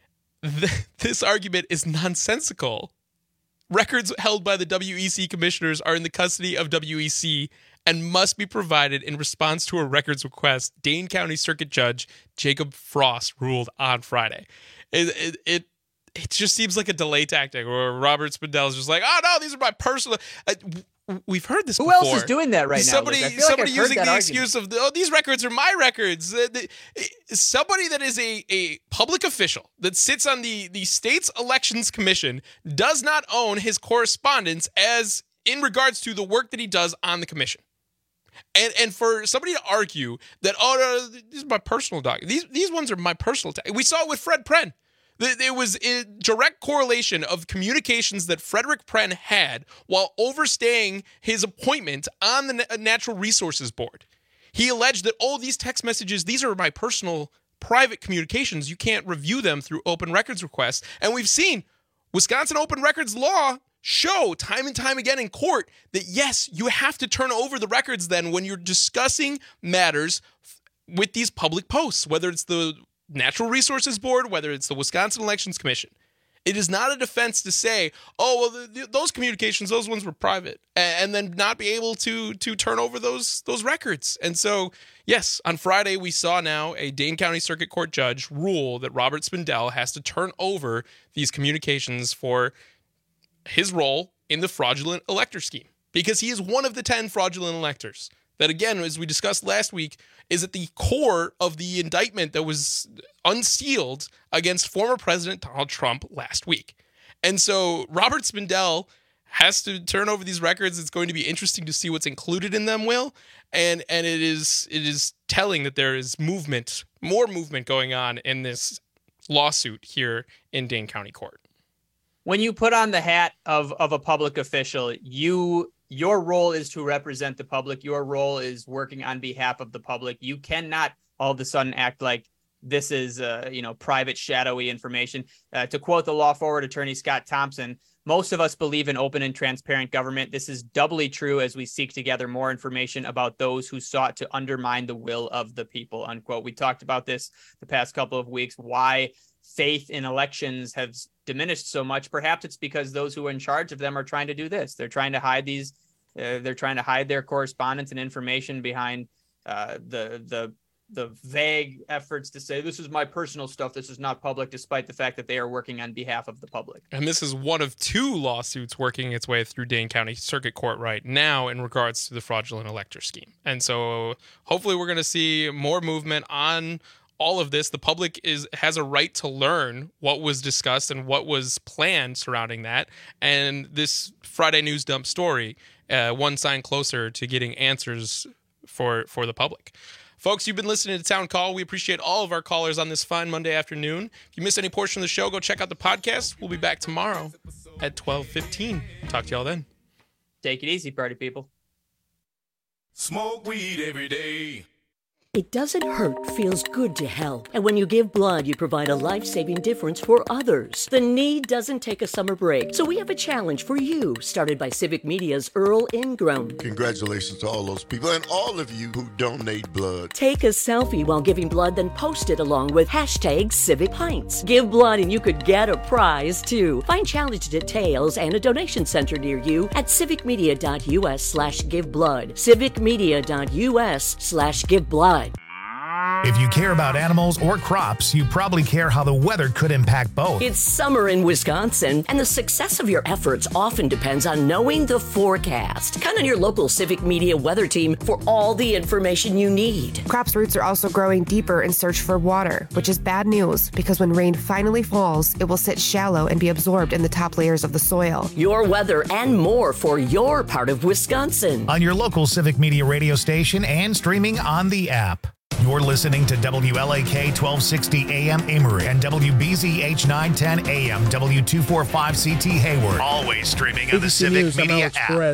Th- this argument is nonsensical. Records held by the W E C commissioners are in the custody of W E C and must be provided in response to a records request, Dane County Circuit Judge Jacob Frost ruled on Friday. It, it, it, it just seems like a delay tactic where Robert Spindell is just like, oh, no, these are my personal... Uh, We've heard this Who before. else is doing that right somebody, now? Somebody, somebody like using the argument. excuse of, oh, these records are my records. Uh, the, somebody that is a, a public official that sits on the, the state's elections commission does not own his correspondence as in regards to the work that he does on the commission. And and for somebody to argue that, oh, no, these are my personal documents. These, these ones are my personal. Ta-. We saw it with Fred Pren. There was a direct correlation of communications that Frederick Pren had while overstaying his appointment on the Natural Resources Board. He alleged that, oh, these text messages, these are my personal private communications. You can't review them through open records requests. And we've seen Wisconsin open records law show time and time again in court that, yes, you have to turn over the records then when you're discussing matters with these public posts, whether it's the Natural Resources Board, whether it's the Wisconsin Elections Commission. It is not a defense to say, oh, well, the, the, those communications, those ones were private, and, and then not be able to to turn over those those records. And so, yes, on Friday, we saw now a Dane County Circuit Court judge rule that Robert Spindell has to turn over these communications for his role in the fraudulent elector scheme, because he is one of the ten fraudulent electors. That, again, as we discussed last week, is at the core of the indictment that was unsealed against former President Donald Trump last week. And so Robert Spindell has to turn over these records. It's going to be interesting to see what's included in them, Will. And and it is it is telling that there is movement, more movement going on in this lawsuit here in Dane County Court. When you put on the hat of, of a public official, you... your role is to represent the public. Your role is working on behalf of the public. You cannot all of a sudden act like this is, uh, you know, private, shadowy information. Uh, to quote the Law Forward attorney, Scott Thompson, most of us believe in open and transparent government. This is doubly true as we seek to gather more information about those who sought to undermine the will of the people, unquote. We talked about this the past couple of weeks, why faith in elections has diminished so much. Perhaps it's because those who are in charge of them are trying to do this. They're trying to hide these, uh, they're trying to hide their correspondence and information behind uh, the, the, the vague efforts to say, this is my personal stuff, this is not public, despite the fact that they are working on behalf of the public. And this is one of two lawsuits working its way through Dane County Circuit Court right now in regards to the fraudulent elector scheme. And so hopefully we're going to see more movement on all of this. The public is has a right to learn what was discussed and what was planned surrounding that. And this Friday News Dump story, uh, one sign closer to getting answers for, for the public. Folks, you've been listening to Town Call. We appreciate all of our callers on this fine Monday afternoon. If you missed any portion of the show, go check out the podcast. We'll be back tomorrow at twelve fifteen. Talk to y'all then. Take it easy, party people. Smoke weed every day. It doesn't hurt, feels good to help. And when you give blood, you provide a life-saving difference for others. The need doesn't take a summer break. So we have a challenge for you, started by Civic Media's Earl Ingram. Congratulations to all those people and all of you who donate blood. Take a selfie while giving blood, then post it along with hashtag Civic Pints. Give blood and you could get a prize, too. Find challenge details and a donation center near you at civicmedia.us slash give blood. civicmedia.us slash give blood. If you care about animals or crops, you probably care how the weather could impact both. It's summer in Wisconsin, and the success of your efforts often depends on knowing the forecast. Count on your local Civic Media weather team for all the information you need. Crops' roots are also growing deeper in search for water, which is bad news because when rain finally falls, it will sit shallow and be absorbed in the top layers of the soil. Your weather and more for your part of Wisconsin. On your local Civic Media radio station and streaming on the app. You're listening to W L A K twelve sixty A M Amory and W B Z H nine ten A M W two forty-five C T Hayward. Always streaming on the Civic Media app.